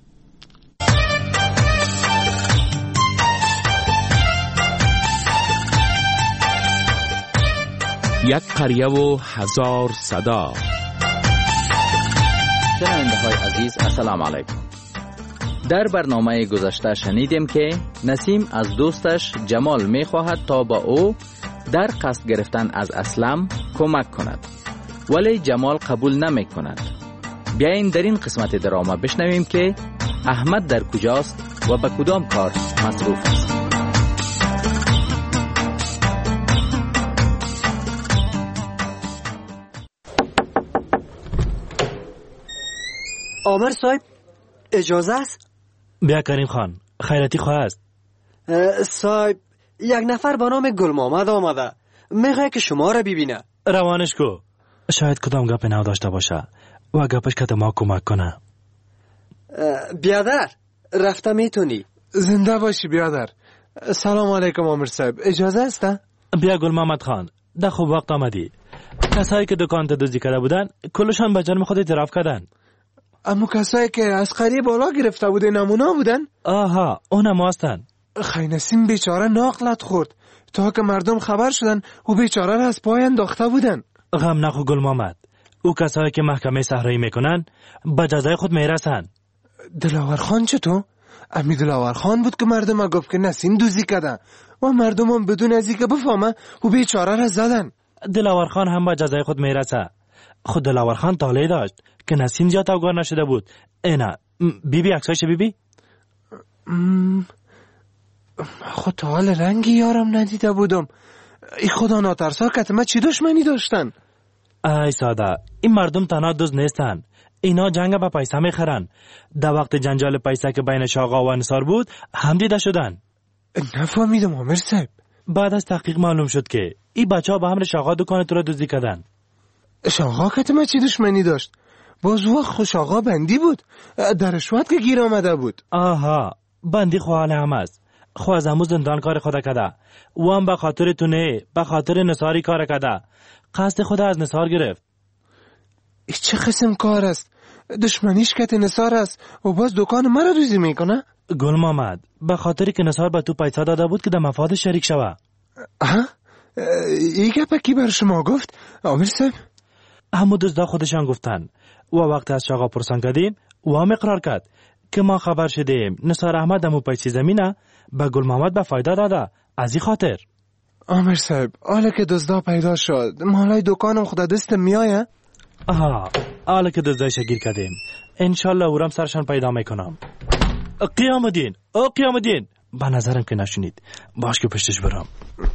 یک قریه و هزار صدا. شنونده های عزیز، السلام علیکم. در برنامه گذشته شنیدیم که نسیم از دوستش جمال می خواهد تا با او در قصد گرفتن از اسلم کمک کند، ولی جمال قبول نمی کند. بیاین در این قسمت درامه بشنویم که احمد در کجاست و به کدام کار مصروف است. عامر صاحب اجازه است؟ بیا کریم خان، خیرتی خواه است. صاحب یک نفر به نام گل محمد آمده، میخواه که شما را ببینه. روانش کو، شاید کدام گپ نو داشته باشه و گپش که ما کمک کنه. بیادر رفته میتونی. زنده باشی بیادر. سلام علیکم عامر صاحب، اجازه است؟ بیا گل محمد خان، ده خوب وقت آمدی. کسایی که دکان تا دزدی کرده بودن کلشان به جرم خود اعتراف کردن. اما کسایی که از قریه بالا گرفته بوده نمونه بودن؟ آها، اونم هستن. خی نسیم بیچاره ناقلت خورد. تا که مردم خبر شدن او بیچاره را از پای انداخته بودن. غم نخور گل محمد، او کسایی که محکمه صحرایی میکنن به جزای خود میرسن. دلاور خان چطور؟ امی دلاور خان بود که مردم گفت که نسیم دوزی کده و مردم هم بدون ازی که بفهمه او بیچاره را زدن. دلاور خان هم به جزای خود میرسه. خود دلاور خان طالعی داشت که نسیم زیاد اوگار نشده بود. اینا بی بی عکسایش بی بی؟ خود تا حال رنگی یارم ندیده بودم. ای خدا ناترسا کتمه چی دشمنی داشتن؟ ای ساده، این مردم تنها دوست نیستن، اینا جنگ با پیسه میخرن. در وقت جنجال پیسه که بین شاقا و انصار بود هم دیده شدن. نفهمیدم آمر صاحب. بعد از تحقیق معلوم شد که این بچه ها به همراه شاقا دکان تو را دزدی کردن. شاقا که ما چی دشمنی داشت؟ باز وقت خوش آقا بندی بود، در رشوت که گیر آمده بود. آها، بندی خواه هم است. خواه از همون زندان کار خدا کده و هم به خاطر تونه به خاطر نصاری کار کده. قصد خدا از نصار گرفت. ای چه قسم کار است؟ دشمنیش کت نصار است و باز دکان مرا ریزی میکنه؟ گل محمد، به خاطری که نصار به تو پیسه داده بود که در مفاد شریک شوه. ها؟ ای گپ کی بر شما گفت عامر صاحب؟ همون دزدا خودشان گفتن و وقتی از شاقا پرسان کردیم و هم اقرار کرد که ما خبر شدیم نصار احمد همون پیسه زمینه به گل محمد به فایده داده. از این خاطر عامر صاحب حالا که دزدا پیدا شد مالای دکانم خدا دست میایه؟ آها، حالا که دزدایش گیر کردیم انشالله اورم سرشان پیدا میکنم. قیام الدین، او قیام الدین، به نظرم که نشونید باش که پشتش برم.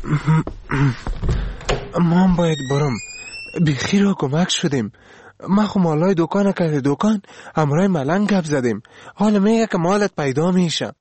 ما هم باید برم، بیخی را کمک شدیم. ما خو مالای دکان کرده دکان امرای ملنگ گپ زدیم، حالا میگه که مالت پیدا میشه.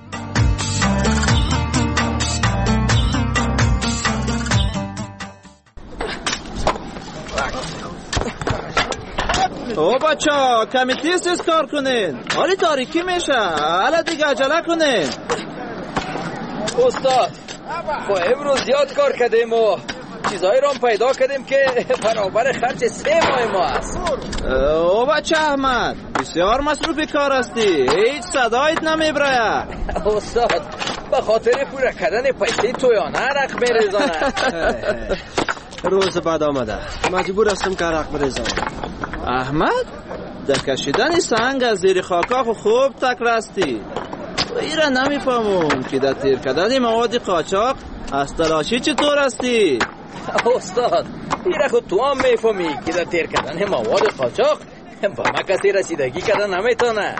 او بچه کمی تیز تیز کار کنین، حالی تاریکی میشه، حالا دیگه عجله کنین. استاد با امروز زیاد کار کردیم و چیزایی رو هم پیدا کردیم که برابر خرج سه ماه ما است. او بچه احمد بسیار مصروفی کار هستی، هیچ صدایت نمیبره. استاد به خاطر پورا کردن پیسه تویانه رق میرزانه. روز بعد آمده، مجبور هستم که رق بریزم. احمد در کشیدن سنگ از زیر خاکا خوب تکرستی. ایره نمیفهمم که در تیر کردن مواد قاچاق از تلاشی چطور هستی؟ استاد ایره خود تو هم میفهمی که در تیر کردن مواد قاچاق با ما کسی رسیدگی کردن نمیتونه.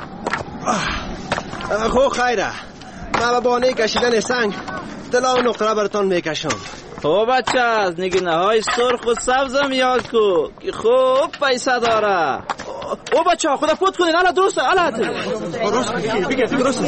خو خیره، ما به بانه کشیدن سنگ طلا و نقره براتان میکشم. او بچه از نگینه های سرخ و سبزم یاد کو که خوب پیسه داره. او بچه ها خدا فوت کنین، حالا درسته، حالا درست بگه درست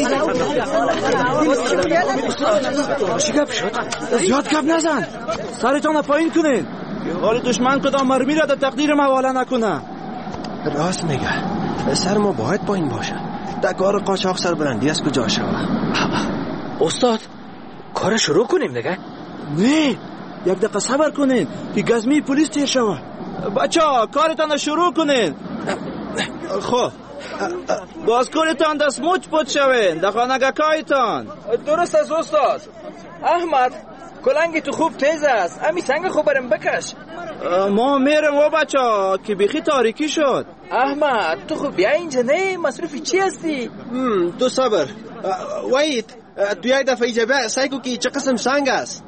چی گپ شد؟ زیاد گپ نزن، سرتان پایین کنین، حال دشمن کدام مرمی را در تقدیر حواله نکنه. راست میگه، سر ما باید پایین باشه. در کار قاچاق سربلندی از کجا شوه؟ استاد کار شروع کنیم دیگه؟ نه، یک دقیقه صبر کنین که گزمی پلیس تیر شوه. بچه ها کارتان شروع کنین. خب باز کارتان دست موچ پوچ شوین در خانگاکایتان. درست از استاد. احمد کلنگی تو خوب تیز است، امی سنگ خوب برم بکش. ما میرم و بچه ها که بیخی تاریکی شد. احمد تو خوب بیا اینجا، نه مصروفی چی هستی؟ تو صبر وید، تو یک دفعه ایجا بیا سایکو که چه قسم سنگ است.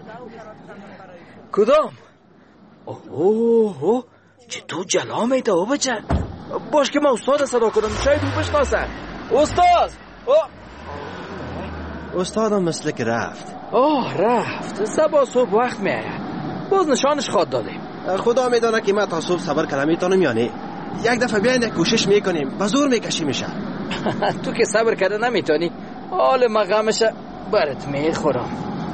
کدام؟ اوه اوه چه تو جلا میده او بچه. باش که ما استاد صدا کنم شاید او بشناسه. استاد استادم مثل که رفت. آه رفت، سبا صبح وقت میآید، باز نشانش خواد دادیم. خدا میدانه که ما تا صبح صبر کنم میتونم یا نه. یک دفعه بیاین یک کوشش میکنیم، به زور میکشی میشه. تو که صبر کرده نمیتونی، حال ما غمشه برات میخورم.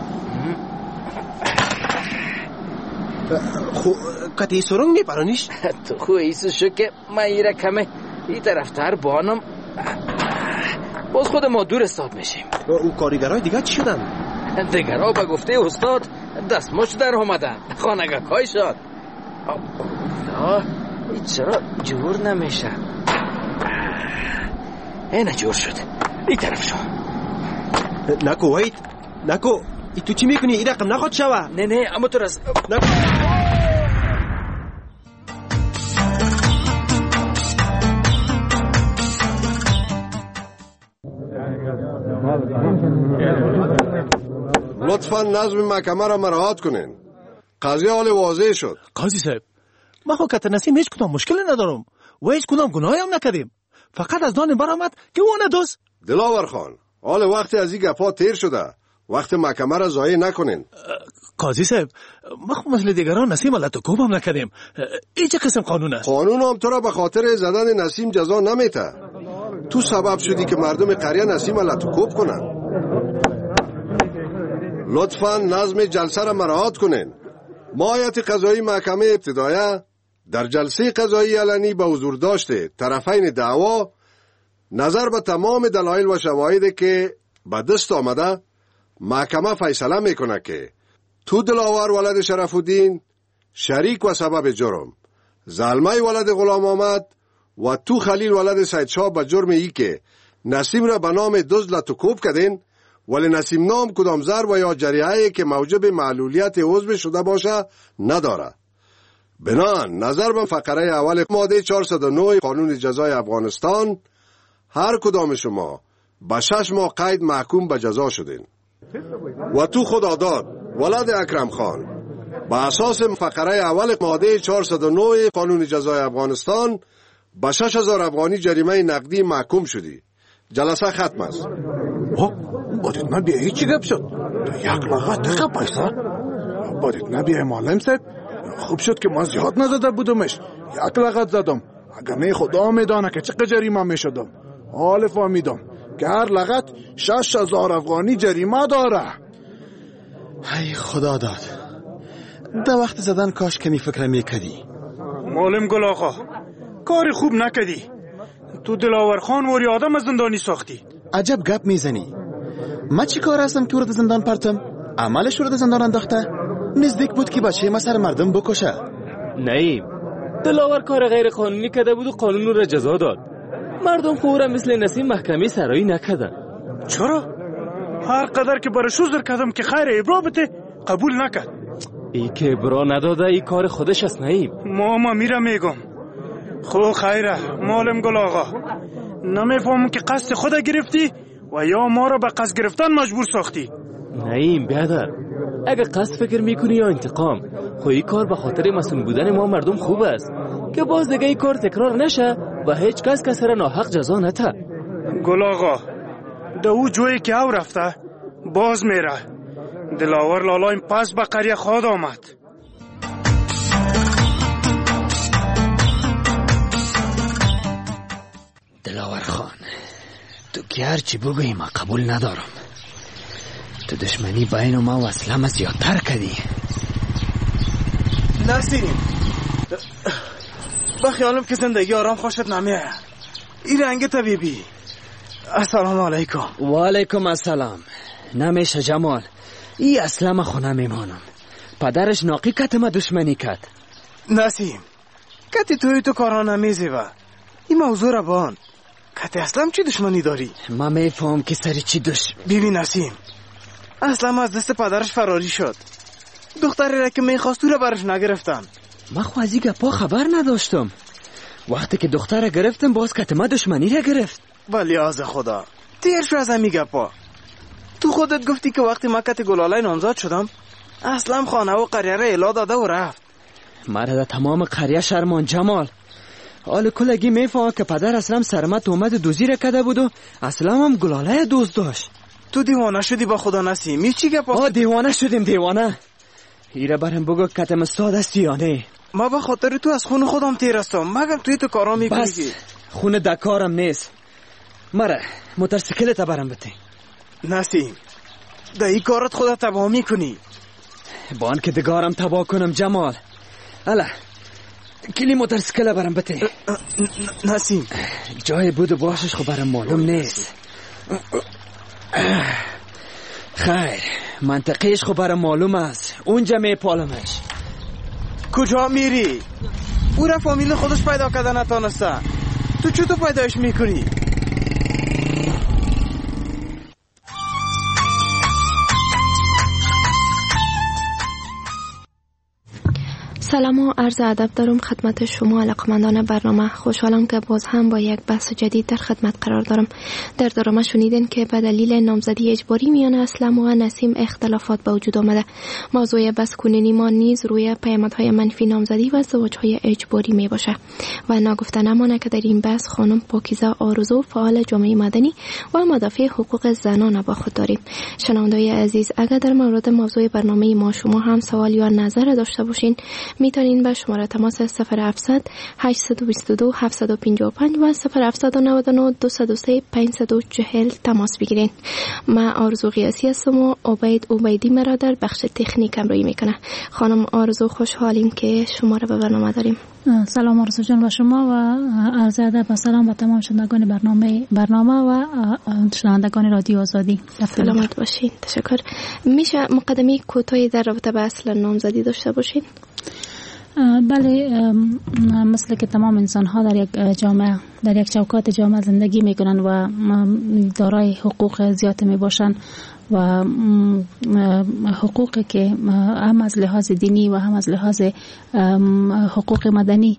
خو کتی سرنگ میپرانیش؟ تو خو ایسو شو که ما ایره کمه ای طرفتر بانم، باز خود ما دور استاد میشیم. او کاریگرای دیگه چی شدن؟ دیگرها به گفته استاد دستماش در آمدن، خانگاه کای شد. ای چرا جور نمیشه؟ اینه جور شد، ای طرف شو. نکو وید، نکو ای تو چی میکنی؟ ای رقم نخواد شوه. نه نه اما تو رس نکو. لطفا نظم محکمه را مراعات کنین. قضیه حال واضح شد. قاضی صاحب ما خو کت نسیم هیچ کدام مشکل ندارم و هیچ کدام گناهی هم نکردیم، فقط از دان برآمد که او ندوست. دلاور خان حال وقتی از این گپا تیر شده، وقت محکمه را ضایع نکنین. قاضی صاحب ما خو مثل دیگران نسیم لطوکوب هم نکردیم، این چه قسم قانون است؟ قانون هم تو را به خاطر زدن نسیم جزا نمیته. تو سبب شدی که مردم قریه نسیم لطوکوب کنن. لطفاً نظم جلسه را مراعات کنین. ما هیئت قضایی محکمه ابتدایه در جلسه قضایی علنی به حضور داشته طرفین دعوا نظر به تمام دلایل و شواهدی که به دست آمده محکمه فیصله میکنه که تو دلاور ولد شرف الدین شریک و سبب جرم، زلمه ولد غلام آمد و تو خلیل ولد سید شاه به جرم ای که نسیم را به نام دزد لطکوب کردین، ولی نسیم نام کدام ضرب و یا جریحه‌ای که موجب معلولیت عضو شده باشه نداره. بنان نظر به فقره اول ماده چهارصد و نه قانون جزای افغانستان هر کدام شما به شش ماه قید محکوم به جزا شدین. و تو خداداد ولد اکرم خان به اساس فقره اول ماده چهارصد و نه قانون جزای افغانستان به شش هزار افغانی جریمه نقدی محکوم شدی. جلسه ختم است. بادید ما بیایی چی گپ شد؟ تو یک لغت دقیقه پیسا؟ بادید ما بیایی معلم صاحب؟ خوب شد که ما زیاد نزده بودمش. یک لغت زدم. اگر نه خدا میدانه که چقدر جریمه میشدم. حال فهمیدم که هر لغت شش هزار افغانی جریمه داره. ای خدا داد. در وقت زدن کاش کمی فکر میکردی. معلم گل آقا کاری خوب نکردی. تو دلاور خان وری آدم از زندانی ساختی. عجب گپ میزنی. ما چی کار هستم که ورد زندان پرتم؟ عملش ورد زندان انداخته؟ نزدیک بود که بچه ما سر مردم بکشه. نعیم دلاور کار غیر قانونی کرده بود و قانون را جزا داد. مردم خورا مثل نسیم محکمه سرایی نکردن. چرا؟ هر قدر که برش عذر کردم که خیر ابرا بده قبول نکرد. ای که ابرا نداده ای کار خودش است نعیم. ماما میرم میگم. خو خیره معلم گل آقا نمیفهمم که قصد خود گرفتی و یا ما را به قصد گرفتن مجبور ساختی. نعیم بیادر اگه قصد فکر میکنی یا انتقام خو این کار به خاطر مسئول بودن ما مردم خوب است که باز دیگه این کار تکرار نشه و هیچ کس کسی را ناحق جزا نته. گل آقا ده او جوی که او رفته باز میره. دلاور لالایم پس به قریه خواهد آمد. دلاور خان تو که هرچی بگویی ما قبول ندارم. تو دشمنی بین ما و اسلام زیادتر کردی. نسیم با خیالم که زندگی آرام خوشت نمیه. این رنگ طبیبی. السلام علیکم. و علیکم السلام. نمیشه جمال ای اسلام خونه میمانم. پدرش ناقی کت ما دشمنی کت. نسیم کتی توی تو کارا نمیزی و این موضوع را بان کتی اسلام چی دشمنی داری؟ ما میفهم که سری چی دش. ببین نسیم اسلام از دست پدرش فراری شد. دختری را که میخواست تو را برش نگرفتن. ما خوازی گپا خبر نداشتم. وقتی که دختر را گرفتم باز کت ما دشمنی را گرفت. ولی از خدا تیر شو از همی گپا. تو خودت گفتی که وقتی ما کت گلاله نامزاد شدم اسلام خانه و قریه را الا داده و رفت. مرد تمام قریه شرمان جمال. حال کلگی میفهم که پدر اسلام سرمت اومد دوزی را کده بود و اسلام هم گلاله دوز داشت. تو دیوانه شدی با خدا نسیمی چی گپا؟ آه دیوانه شدیم دیوانه. ایره برم بگو کتم استاد است یا نه؟ ما به خاطر تو از خون خودم تیر هستم. مگم توی تو کارا میکنی؟ بس خون دکارم نیست. مره موتورسیکلت برم بده. نسیم ده ای کارت خودت تباه میکنی. با آن که دگارم تباه کنم جمال. الا کلی موتورسیکل برم بده. نسیم جای بود و باشش خب برم معلوم نیست. خیر منطقیش خب برم معلوم است. اونجا میپالمش. کجا میری؟ او را فامیل خودش پیدا کرده نتانسته. تو چطور پیداش میکنی؟ سلام و عرض ادب دارم خدمت شما علاقمندان برنامه. خوشحالم که باز هم با یک بحث جدید در خدمت قرار دارم. در درنامه شنیدین که به دلیل نامزدی اجباری میان اسلام و نسیم اختلافات به وجود آمده. موضوع بحث کنونی ما نیز روی پیامدهای منفی نامزدی و ازدواج‌های اجباری می باشه و ناگفته نمانه که در این بحث خانم پاکیزه آرزو فعال جامعه مدنی و مدافع حقوق زنان با خود داریم. شنونده‌های عزیز اگر در مورد موضوع برنامه ما شما هم سوال یا نظر داشته باشین میتونین به شماره تماس صفر هفتصد هشت دو دو هفت پنج پنج و صفر هفتصد و نود و نه دویست و سه پانصد و چهل تماس بگیرین. من آرزو قیاسی هستم و عبید عبیدی مرا در بخش تکنیک همراهی میکنه. خانم آرزو خوشحالیم که شما را به برنامه داریم. سلام آرزو جان و شما و عرض ادب و سلام به تمام شنوندگان برنامه برنامه و شنوندگان رادیو آزادی. سلامت باشین. تشکر. میشه مقدمه کوتاهی در رابطه با اصل نامزدی داشته باشین؟ بله، مثل که تمام انسان ها در یک جامعه در یک چوکات جامعه زندگی میکنن و دارای حقوق زیاد می باشن و حقوقی که هم از لحاظ دینی و هم از لحاظ حقوق مدنی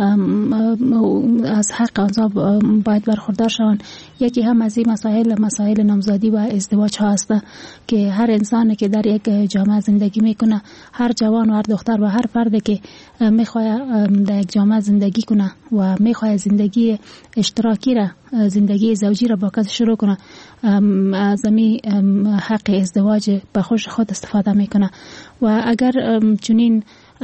از حق آنها باید برخوردار شوند. یکی هم از این مسائل مسائل نامزدی و ازدواج ها است که هر انسانی که در یک جامعه زندگی میکنه، هر جوان و هر دختر و هر فرد که میخواد در یک جامعه زندگی کنه و میخواد زندگی اشتراکی را، زندگی زوجی را با کسی شروع کنه، از این حق ازدواج به خوش خود استفاده میکنه. و اگر چنین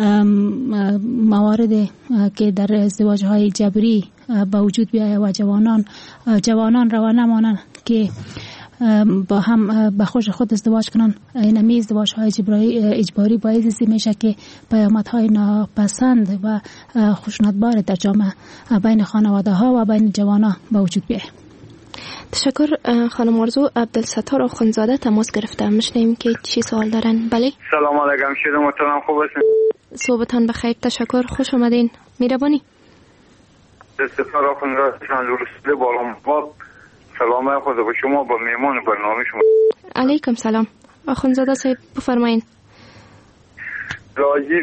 موارد که در ازدواج های جبری به وجود بیاید و جوانان جوانان روا نمانند که با هم به خوش خود ازدواج کنن، این ازدواج های اجباری باعث میشه که پیامد های ناپسند و خشونتبار در جامعه بین خانواده ها و بین جوانان به وجود بیاید. تشکر. خانم آرزو. عبدالستار آخوندزاده تماس گرفته، میشنیم که چی سوال دارن. بله. سلام علیکم. شیر محترم، خوب هستین؟ صحبتان بخیر. تشکر. خوش آمدین. مهربانی. عبدالستار آخوندزاده شانزورسته بالامباد. سلام خود به شما، با میمان برنامه شما. علیکم سلام. آخوندزاده صاحب بفرمایین. راجی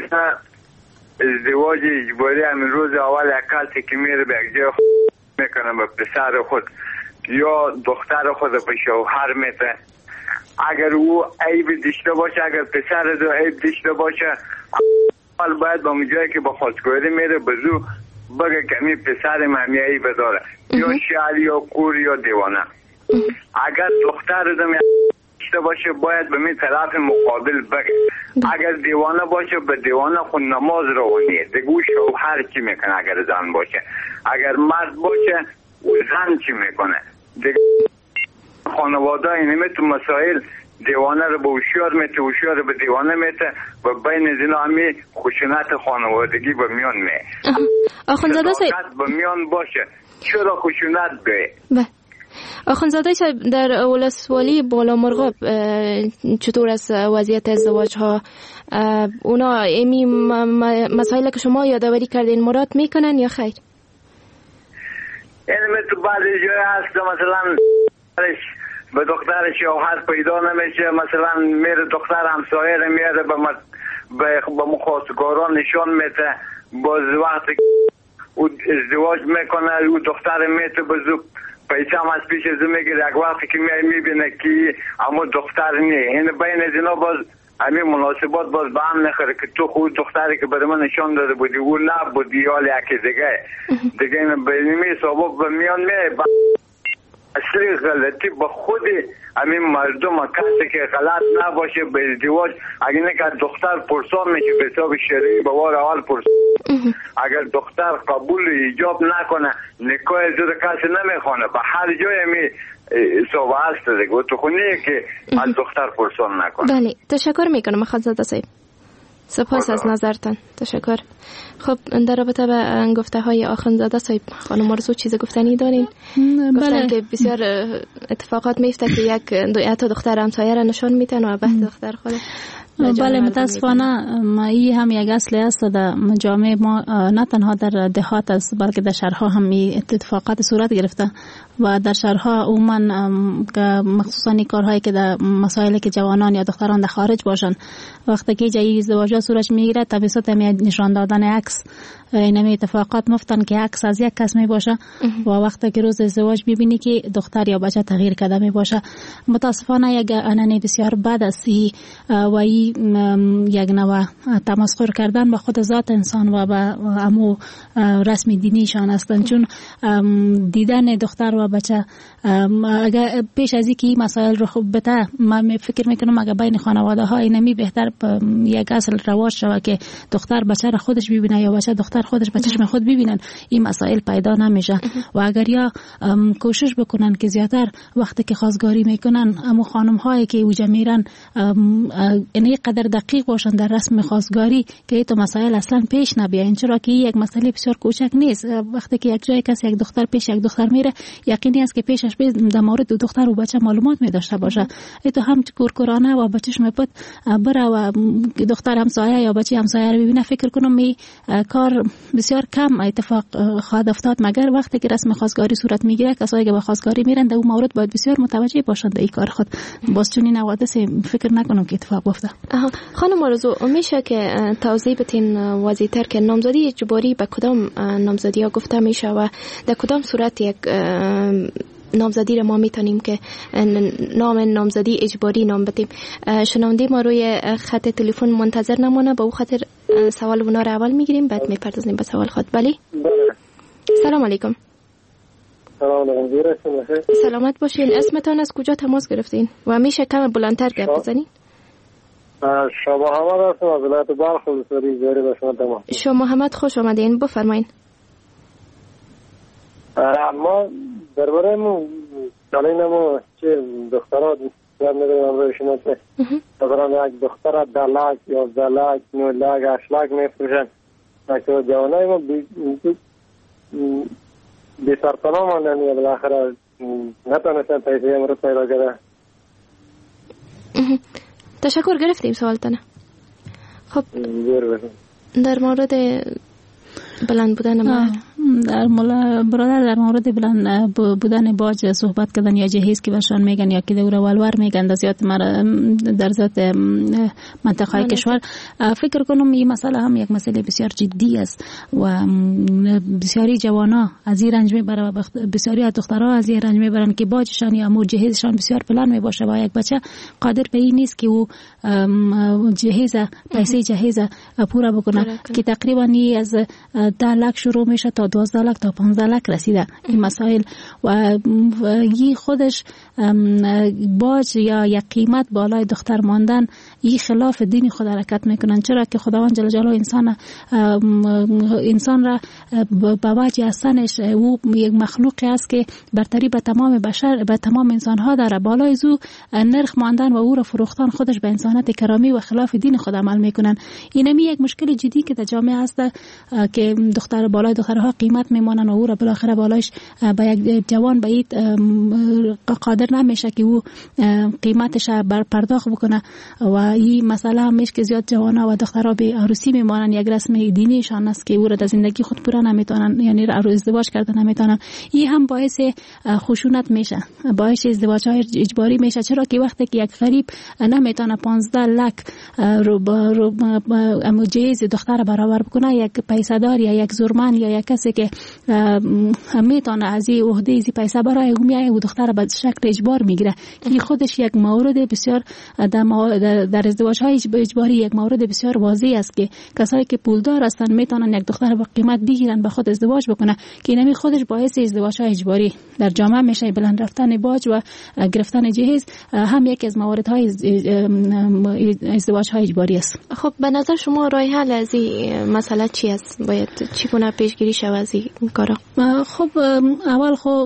ازدواج اجباری همین روز اول اکل که میره به یک جای میکنه به پسر خود یا دختر خود به شوهر میته، اگر او عیب داشته باشه، اگر پسر دو عیب داشته باشه، اول باید با جایی که با خواستگاری میره بزو بگه که می پسر من عیب داره، یا شعر یا کور یا دیوانه. اگر دختر دو داشته باشه باید به می طرف مقابل بگه، اگر دیوانه باشه به دیوانه خود نماز روانیه دیگه. او شوهر چی میکنه اگر زن باشه، اگر مرد باشه او زن چی میکنه دیگه. خانواده اینمه تو مسائل دیوانه رو به هوشیار میته، هوشیار رو به دیوانه میته و بین زینا همی خشونت خانوادگی به میان میه. آخوندزاده صاحب به میان باشه، چرا خشونت بیه؟ بله. آخوندزاده صاحب در ولسوالی بالا مرغاب چطور است وضعیت ازدواج ها؟ اونا امی مسائل که شما یادآوری کردین مراد میکنن یا خیر؟ اینمه تو بعضی جای هست مثلا به دختر شوهر پیدا نمیشه، مثلا میره دختر همسایه رو میاره به به مخواستگاران نشان میده، باز وقتی او ازدواج میکنه او دختر میته بزو پیسه هم از پیش ازو میگیره، یک وقتی که می میبینه که اما دختر نی، این بین از اینا باز همین مناسبات باز به هم نخوره که تو خود دختری که برای من نشان داده بودی او نبودی یا یکی دیگه دیگه این بینیمی سبب به میان میه. اصلی غلطی به خود همین مردم کسی که غلط نباشه به ازدواج، اگر نه که دختر پرسان میشه به حساب شرعی به وار اول پرسان، اگر دختر قبول ایجاب نکنه نکاح زود کسی نمیخونه، به هر جای می صحبه هست دیگه تو خونیه که از دختر پرسان نکنه. بله تشکر میکنم آخوندزاده صاحب، سپاس از نظرتان. تشکر. خب در رابطه با گفته های آخوندزاده صاحب خانم آرزو چیز گفتنی دارین؟ گفتن که بسیار اتفاقات میفته که یک حتی دختر همسایه را نشان میتن و بعد دختر خود. بله متاسفانه این هم یک اصل است در جامعه ما، نه تنها در دهات است بلکه در شهرها هم اتفاقات صورت گرفته و در شهرها عموما مخصوصا این کارهایی که در مسائلی که جوانان یا دختران در خارج باشن وقتی که جایی ازدواج صورت میگیره توسط نشان دادن عکس اینمی اتفاقات مفتن که عکس از یک کس می باشه و وقتی که روز ازدواج میبینی که دختر یا بچه تغییر کرده می باشه. متاسفانه یک عنعنه بسیار بد است و این یک نوع تمسخر کردن به خود ذات انسان و به امو رسم دینیشان هستند. چون دیدن دختر و بچه اگر پیش از اینکه این مسائل رو خوب بته، من فکر میکنم اگر بین خانواده ها اینمی بهتر یک اصل رواج شود که دختر بچه را خودش ببینه یا بچه دختر خودش بچه‌ش خود ببینن، این مسائل پیدا نمیشه. و اگر یا کوشش بکنن که زیاتر وقتی که خواستگاری میکنن امو خانم هایی که اوجا میرن اینه قدر دقیق باشن در رسم خواستگاری که این تو مسائل اصلا پیش نبیاین، چرا که یک مسئله بسیار کوچک نیست. وقتی که یک جای کسی یک دختر پیش یک دختر میره، یقینی است که پیشش در مورد دو دختر و بچه معلومات میداشته باشه. این تو هم کورکورانه و بچه‌ش میپد بره و دختر همسایه یا بچه همسایه رو ببینه، فکر کنم می کار بسیار کم اتفاق خواهد افتاد، مگر وقتی که رسم خواستگاری صورت میگیره کسایی که به خواستگاری میرن در اون مورد باید بسیار متوجه باشند این کار خود. باز چون این حوادث فکر نکنم که اتفاق بیفته. خانم آرزو، میشه که توضیح بدین واضح‌تر که نامزدی اجباری به کدام نامزدی ها گفته میشه و در کدام صورت یک نامزدی را ما میتونیم که نام نامزدی اجباری نام بدیم؟ شنونده ما روی خط تلفن منتظر نمونه، با او خاطر سوال اونا را اول میگیریم بعد میپردازیم به سوال خود. بله. سلام علیکم. سلام علیکم. سلامت باشین. اسمتان از کجا تماس گرفتین و میشه کم بلندتر گپ بزنین؟ شاه محمد هستم از ولایت بلخ ولسوالی زیری به شما تماس. شاه محمد خوش آمدین، بفرمایید. ما درباره مو دلایلمو چه دخترها یاد می‌دارم برای شما که مثلا یک دختر ده لاک یا ده لاک نه لاک هشت لاک میفروشن، که جوانای ما بی سرطان ماندن یا بالاخره نتونستن پیسه امروز پیدا کرده. تشکر، گرفتیم سوالتانه. خب در مورد بلند بودن ما در مولا برادر در مورد بلند بودن باج صحبت کردن یا جهیز که بهشان میگن یا که دور ولور میگن در ذات در ذات منطقه کشور، فکر کنم این مسئله هم یک مسئله بسیار جدی است و بسیاری جوانا از این رنج میبره و بسیاری از دخترها از این رنج میبرن که باجشان یا امور جهیزشان بسیار بلند میباشه و یک بچه قادر به این نیست که او جهیز پیسه جهیز پورا بکنه که تقریبا از ده لک شروع میشه تا دوازده لک تا پانزده لک رسیده این مسائل و این خودش باج یا یک قیمت بالای دختر ماندن این خلاف دین خود حرکت میکنن، چرا که خداوند جل جلاله انسان انسان را به وجه هستنش او یک مخلوقی است که برتری به تمام بشر به تمام انسان ها داره، بالای زو نرخ ماندن و او را فروختن خودش به انسانیت کرامی و خلاف دین خود عمل میکنن. اینمی یک مشکل جدی که در جامعه هست که دختر بالای دخترها قیمت میمانن و او را بالاخره بالایش به یک جوان به این قادر نمیشه که او قیمتش بر پرداخت بکنه و این مسئله هم میشه که زیاد جوانا و دخترها به عروسی میمانن، یک رسم دینیشان است که او را در زندگی خود پورا نمیتونن، یعنی ازدواج کردن نمیتونن. این هم باعث خشونت میشه، باعث ازدواج های اجباری میشه، چرا که وقتی که یک غریب نمیتونه پانزده لک رو رو جایز دختر برابر بکنه، یک پیسه دار یا یک زورمن یا یک کسی که میتونه از این عهده از پیسه برای او میایه و دختر به شکل اجبار میگیره. این خودش یک مورد بسیار در, در ازدواج های اجباری یک مورد بسیار واضح است که کسایی که پولدار هستن میتونن یک دختر با قیمت بگیرن به خود ازدواج بکنه که اینمی خودش باعث ازدواج های اجباری در جامعه میشه. بلند رفتن باج و گرفتن جهیز هم یک از موارد های ازدواج های اجباری است. خب به نظر شما راه حل از این مسئله چی است؟ باید چگونه پیشگیری شود از این کارا؟ خب اول خب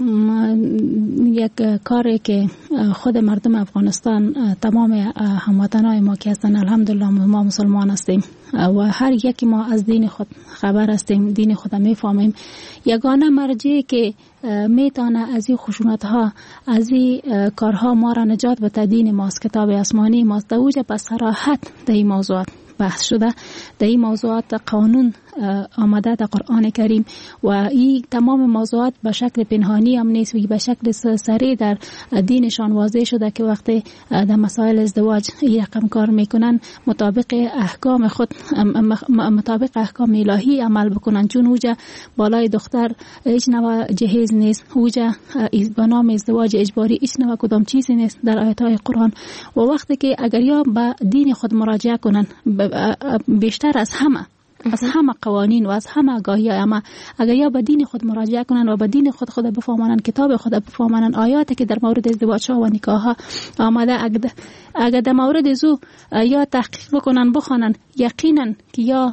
یک کاری که خود مردم افغانستان تمام هموطنان ما که هستن الحمدلله ما مسلمان هستیم و هر یکی ما از دین خود خبر هستیم، دین خود میفهمیم. یگانه مرجعی که میتونه از این خشونت ها از این کارها ما را نجات بده دین ماست، کتاب آسمانی ماست. در اوج به صراحت در این موضوعات بحث شده. در این موضوعات قانون آمده در قرآن کریم و این تمام موضوعات به شکل پنهانی هم نیست و به شکل سریع در دینشان واضح شده که وقتی در مسائل ازدواج این رقم کار میکنن مطابق احکام خود مطابق احکام الهی عمل بکنن، چون اوجا بالای دختر هیچ نوع جهیز نیست، اوجا به نام ازدواج اجباری هیچ نوع کدام چیزی نیست در آیات های قرآن. و وقتی که اگر یا به دین خود مراجعه کنن بیشتر از همه از همه قوانین و از همه آگاهی، اما اگر یا به دین خود مراجعه کنن و به دین خود خود بفهمانن، کتاب خود بفهمانن، آیاتی که در مورد ازدواج ها و نکاح ها آمده اگر در مورد زو یا تحقیق بکنن بخوانن، یقینا که یا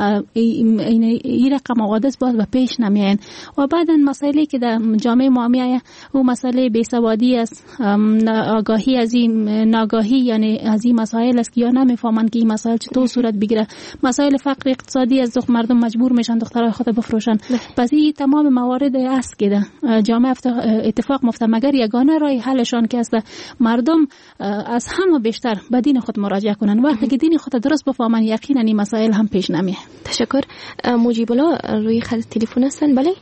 این رقم حوادث باز به پیش نمیاین. و بعدا مسائلی که در جامعه ما میایه او مسئله بیسوادی است، آگاهی از این ناگاهی یعنی از این مسائل است که یا نمیفهمن که این مسائل چطور صورت بگیره، مسائل فقر اقتصادی از دختر مردم مجبور میشن دخترای خود بفروشن. پس این تمام موارد است که در جامعه اتفاق میفته، مگر یگانه راه حلشان که است مردم از همه بیشتر به دین خود مراجعه کنن. وقتی که دین خود درست بفهمن یقینا این مسائل هم پیش نمیه. تشکر. مجیب الله روی خط تلفن هستن. بله.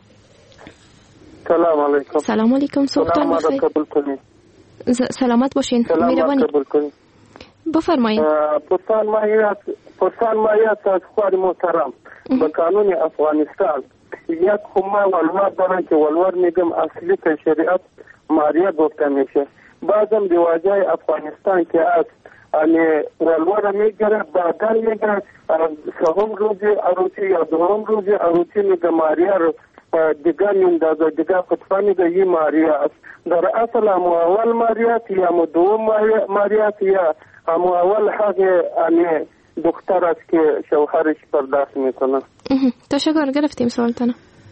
سلام علیکم. سلام علیکم. صبحتون بخیر. سلامت باشین. مهربانی. بفرمایید. پرسان مایات پرسان مایات از خواهر محترم به قانون افغانستان یک خما ولور دارن که ولور میگم اصلی که شریعت ماریه گفته میشه، بعضم دیواجای افغانستان که از یعنی ولور میگره بعدن میگره سهم روزی عروسی یا دوم روزی عروسی میگه ماریه رو دیگه میندازه، دیگه خطفه میگه یه ماریه است. در اصل هم اول ماریات یا دوم ماریات یا هم اول حق یعنی دختر است که شوهرش پرداخت میکنه. تشکر. گرفتیم سوالتان.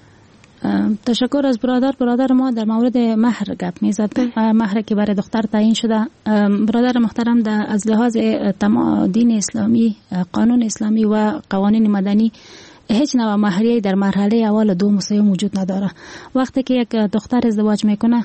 تشکر از برادر. برادر ما در مورد مهر گپ میزد، مهر که برای دختر تعیین شده. برادر محترم در از لحاظ دین اسلامی، قانون اسلامی و قوانین مدنی هیچ نوع مهریه در مرحله اول و دوم و سوم وجود نداره. وقتی که یک دختر ازدواج میکنه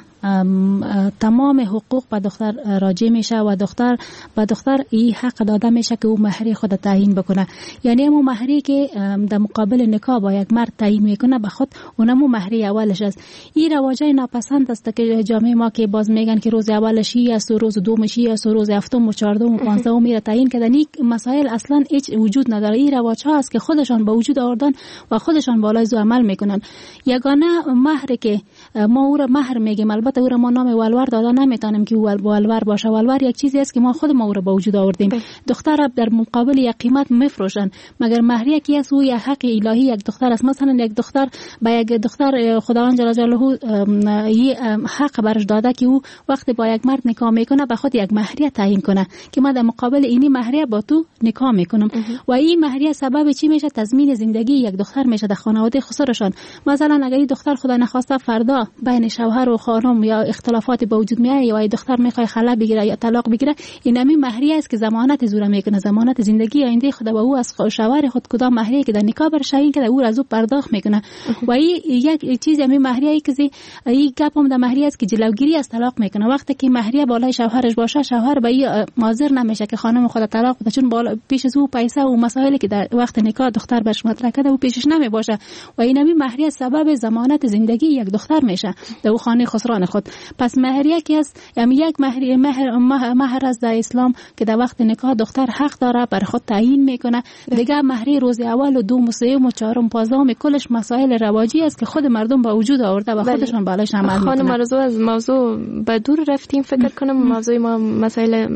تمام حقوق به دختر راجع میشه و دختر به دختر این حق داده میشه که او مهری خود تعیین بکنه. یعنی امو مهری که در مقابل نکاح با یک مرد تعیین میکنه به خود اونمو مهری اولش است. این رواجای ناپسند است که جامعه ما که باز میگن که روز اولش ای است و روز دومش ای است و روز هفتم و چهاردهم و پانزدهم میره تعیین کردن. این مسائل اصلا هیچ وجود نداره. این رواج ها است که خودشان با وجود آوردن و خودشان بالای زو عمل میکنن. یگانه مهر که ما او را مهر میگیم، البته او را ما نام ولور داده نمیتونیم که ولور باشه. ولور یک چیزی است که ما خود ما او را با وجود آوردیم. دختر در مقابل یک قیمت میفروشن، مگر مهریه کی است او یک حق الهی یک دختر است. مثلا یک دختر با یک دختر خداوند جل جلاله ی حق برش داده که او وقتی با یک مرد نکاح میکنه به خود یک مهریه تعیین کنه که ما در مقابل اینی مهریه با تو نکاح میکنم. و این مهریه سبب چی میشه؟ تضمین زندگی یک دختر میشه در خانواده خسرشان. مثلا اگر این دختر خدا نخواسته فردا بین شوهر و خانم یا اختلافاتی به وجود میاد یا این دختر میخواد خلا بگیره یا طلاق بگیره، این همین مهریه است که ضمانت زوره میکنه، ضمانت زندگی آینده خدا با او از شوهر خود کدام مهریه که در نکاح برش تعیین کرده او را از او پرداخت میکنه. و این یک چیز همین مهریه که این گپ هم در مهریه است که جلوگیری از طلاق میکنه. وقتی که مهریه بالای شوهرش باشه شوهر به این حاضر نمیشه که خانم خود طلاق بده، چون بالا پیش از او پیسه و مسائلی که در وقت نکاح دختر برش مطرح کرده او پیشش نمی باشه و این همین مهریه سبب ضمانت زندگی یک دختر میشه در او خانه خسران خود. پس مهریه که است یعنی یک مهریه مهر مهر از در اسلام که در وقت نکاح دختر حق داره بر خود تعیین میکنه. دیگه مهریه روز اول و دوم و سوم و چهارم و پانزدهم کلش مسائل رواجی است که خود مردم با وجود آورده و خودشون بالاش عمل میکنن. خانم مرزو از موضوع به دور رفتیم. فکر کنم موضوع ما مسائل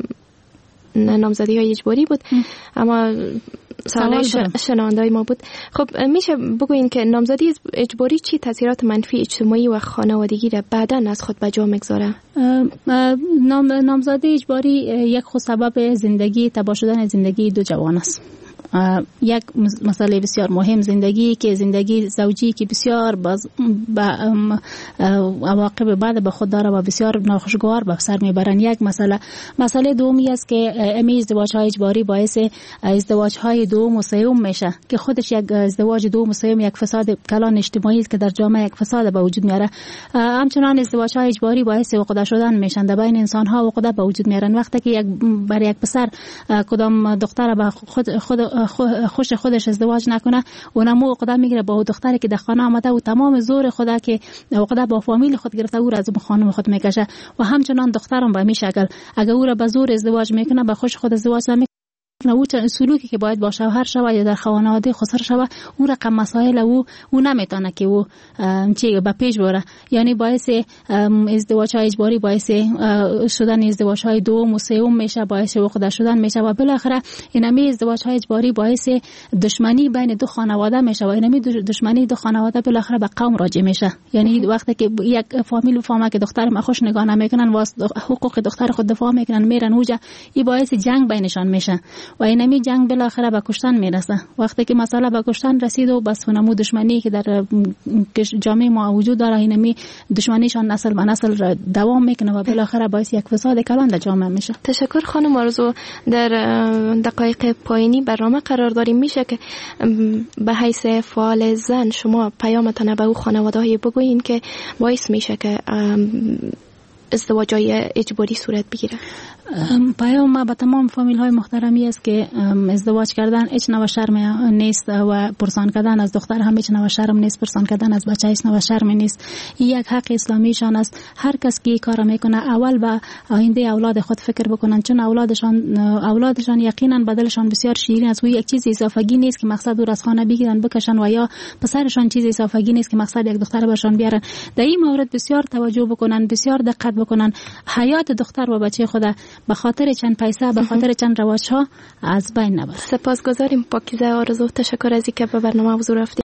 نامزدی های اجباری بود اما سوال شنوندای ما بود. خب میشه بگوین که نامزدی اجباری چی تاثیرات منفی اجتماعی و خانوادگی را بعداً از خود به جا میگذاره؟ نام نامزدی اجباری یک خود سبب زندگی تباه شدن زندگی دو جوان است. یک مسئله بسیار مهم زندگی که زندگی زوجی که بسیار باز با عواقب بعد به خود داره و بسیار ناخوشگوار به سر میبرن. یک مسئله مسئله دومی است که امی ازدواج های اجباری باعث ازدواج های دوم و سوم میشه که خودش یک ازدواج دوم و سوم یک فساد کلان اجتماعی است که در جامعه یک فساد به وجود میاره. همچنان ازدواج های اجباری باعث عقده شدن میشن در بین انسان ها و عقده به وجود میارن. وقتی که یک برای یک پسر کدام دختر به خود خود خوش خودش ازدواج نکنه اونمو عقده میگیره با دختری که در خانه آمده و تمام زور خدا که عقده با فامیل خود گرفته او را از خانم خود میکشه و همچنان دخترم به همین شکل اگر او را به زور ازدواج میکنه به خوش خود ازدواج نمیکنه او سلوکی که باید با شوهر شوه یا در خانواده خسر شوه او رقم مسائل او او نمیتونه که او چی به پیش بره. یعنی باعث ازدواج های اجباری باعث شدن ازدواج های دوم و سوم میشه، باعث عقده شدن میشه و بالاخره اینمی ازدواج های اجباری باعث دشمنی بین دو خانواده میشه و اینمی دشمنی دو خانواده بالاخره به قوم راجع میشه. یعنی وقتی که یک فامیل فهمه که دختر ما خوش نگاه نمیکنن واسه حقوق دختر خود دفاع میکنن میرن اوجا، این باعث جنگ بینشان میشه و اینمی جنگ بالاخره به کشتن میرسه. وقتی که مسئله به کشتن رسید و بس اونمو دشمنی که در جامعه ما وجود داره اینمی دشمنیشان نسل به نسل دوام میکنه و بالاخره باعث یک فساد کلان در جامعه میشه. تشکر خانم آرزو. در دقایق پایانی برنامه قرار داریم، میشه که به حیث فعال زن شما پیامتان به او خانواده‌های بگویین که باعث میشه که ازدواج‌های اجباری صورت بگیره؟ پیام ما به تمام فامیل های محترمی است که ازدواج کردن هیچ نوع شرم نیست و پرسان کردن از دختر هم هیچ نوع شرم نیست، پرسان کردن از بچه هیچ نوع شرم نیست. این یک حق اسلامیشان است. هر کس که کار میکنه اول به آینده اولاد خود فکر بکنن، چون اولادشان اولادشان یقینا بدلشان بسیار شیرین است و یک چیز اضافه‌گی نیست که مقصد او را از خانه بگیرن بکشن و یا پسرشان چیز اضافه‌گی نیست که مقصد یک دختر برشان بیارن. در این مورد بسیار توجه بکنن، بسیار دقت بکنن. حیات دختر و بچه خود به خاطر چند پیسه به خاطر چند رواج ها از بین نبرد. سپاسگزاریم پاکیزه آرزو. تشکر از اینکه به برنامه حضور رفتید.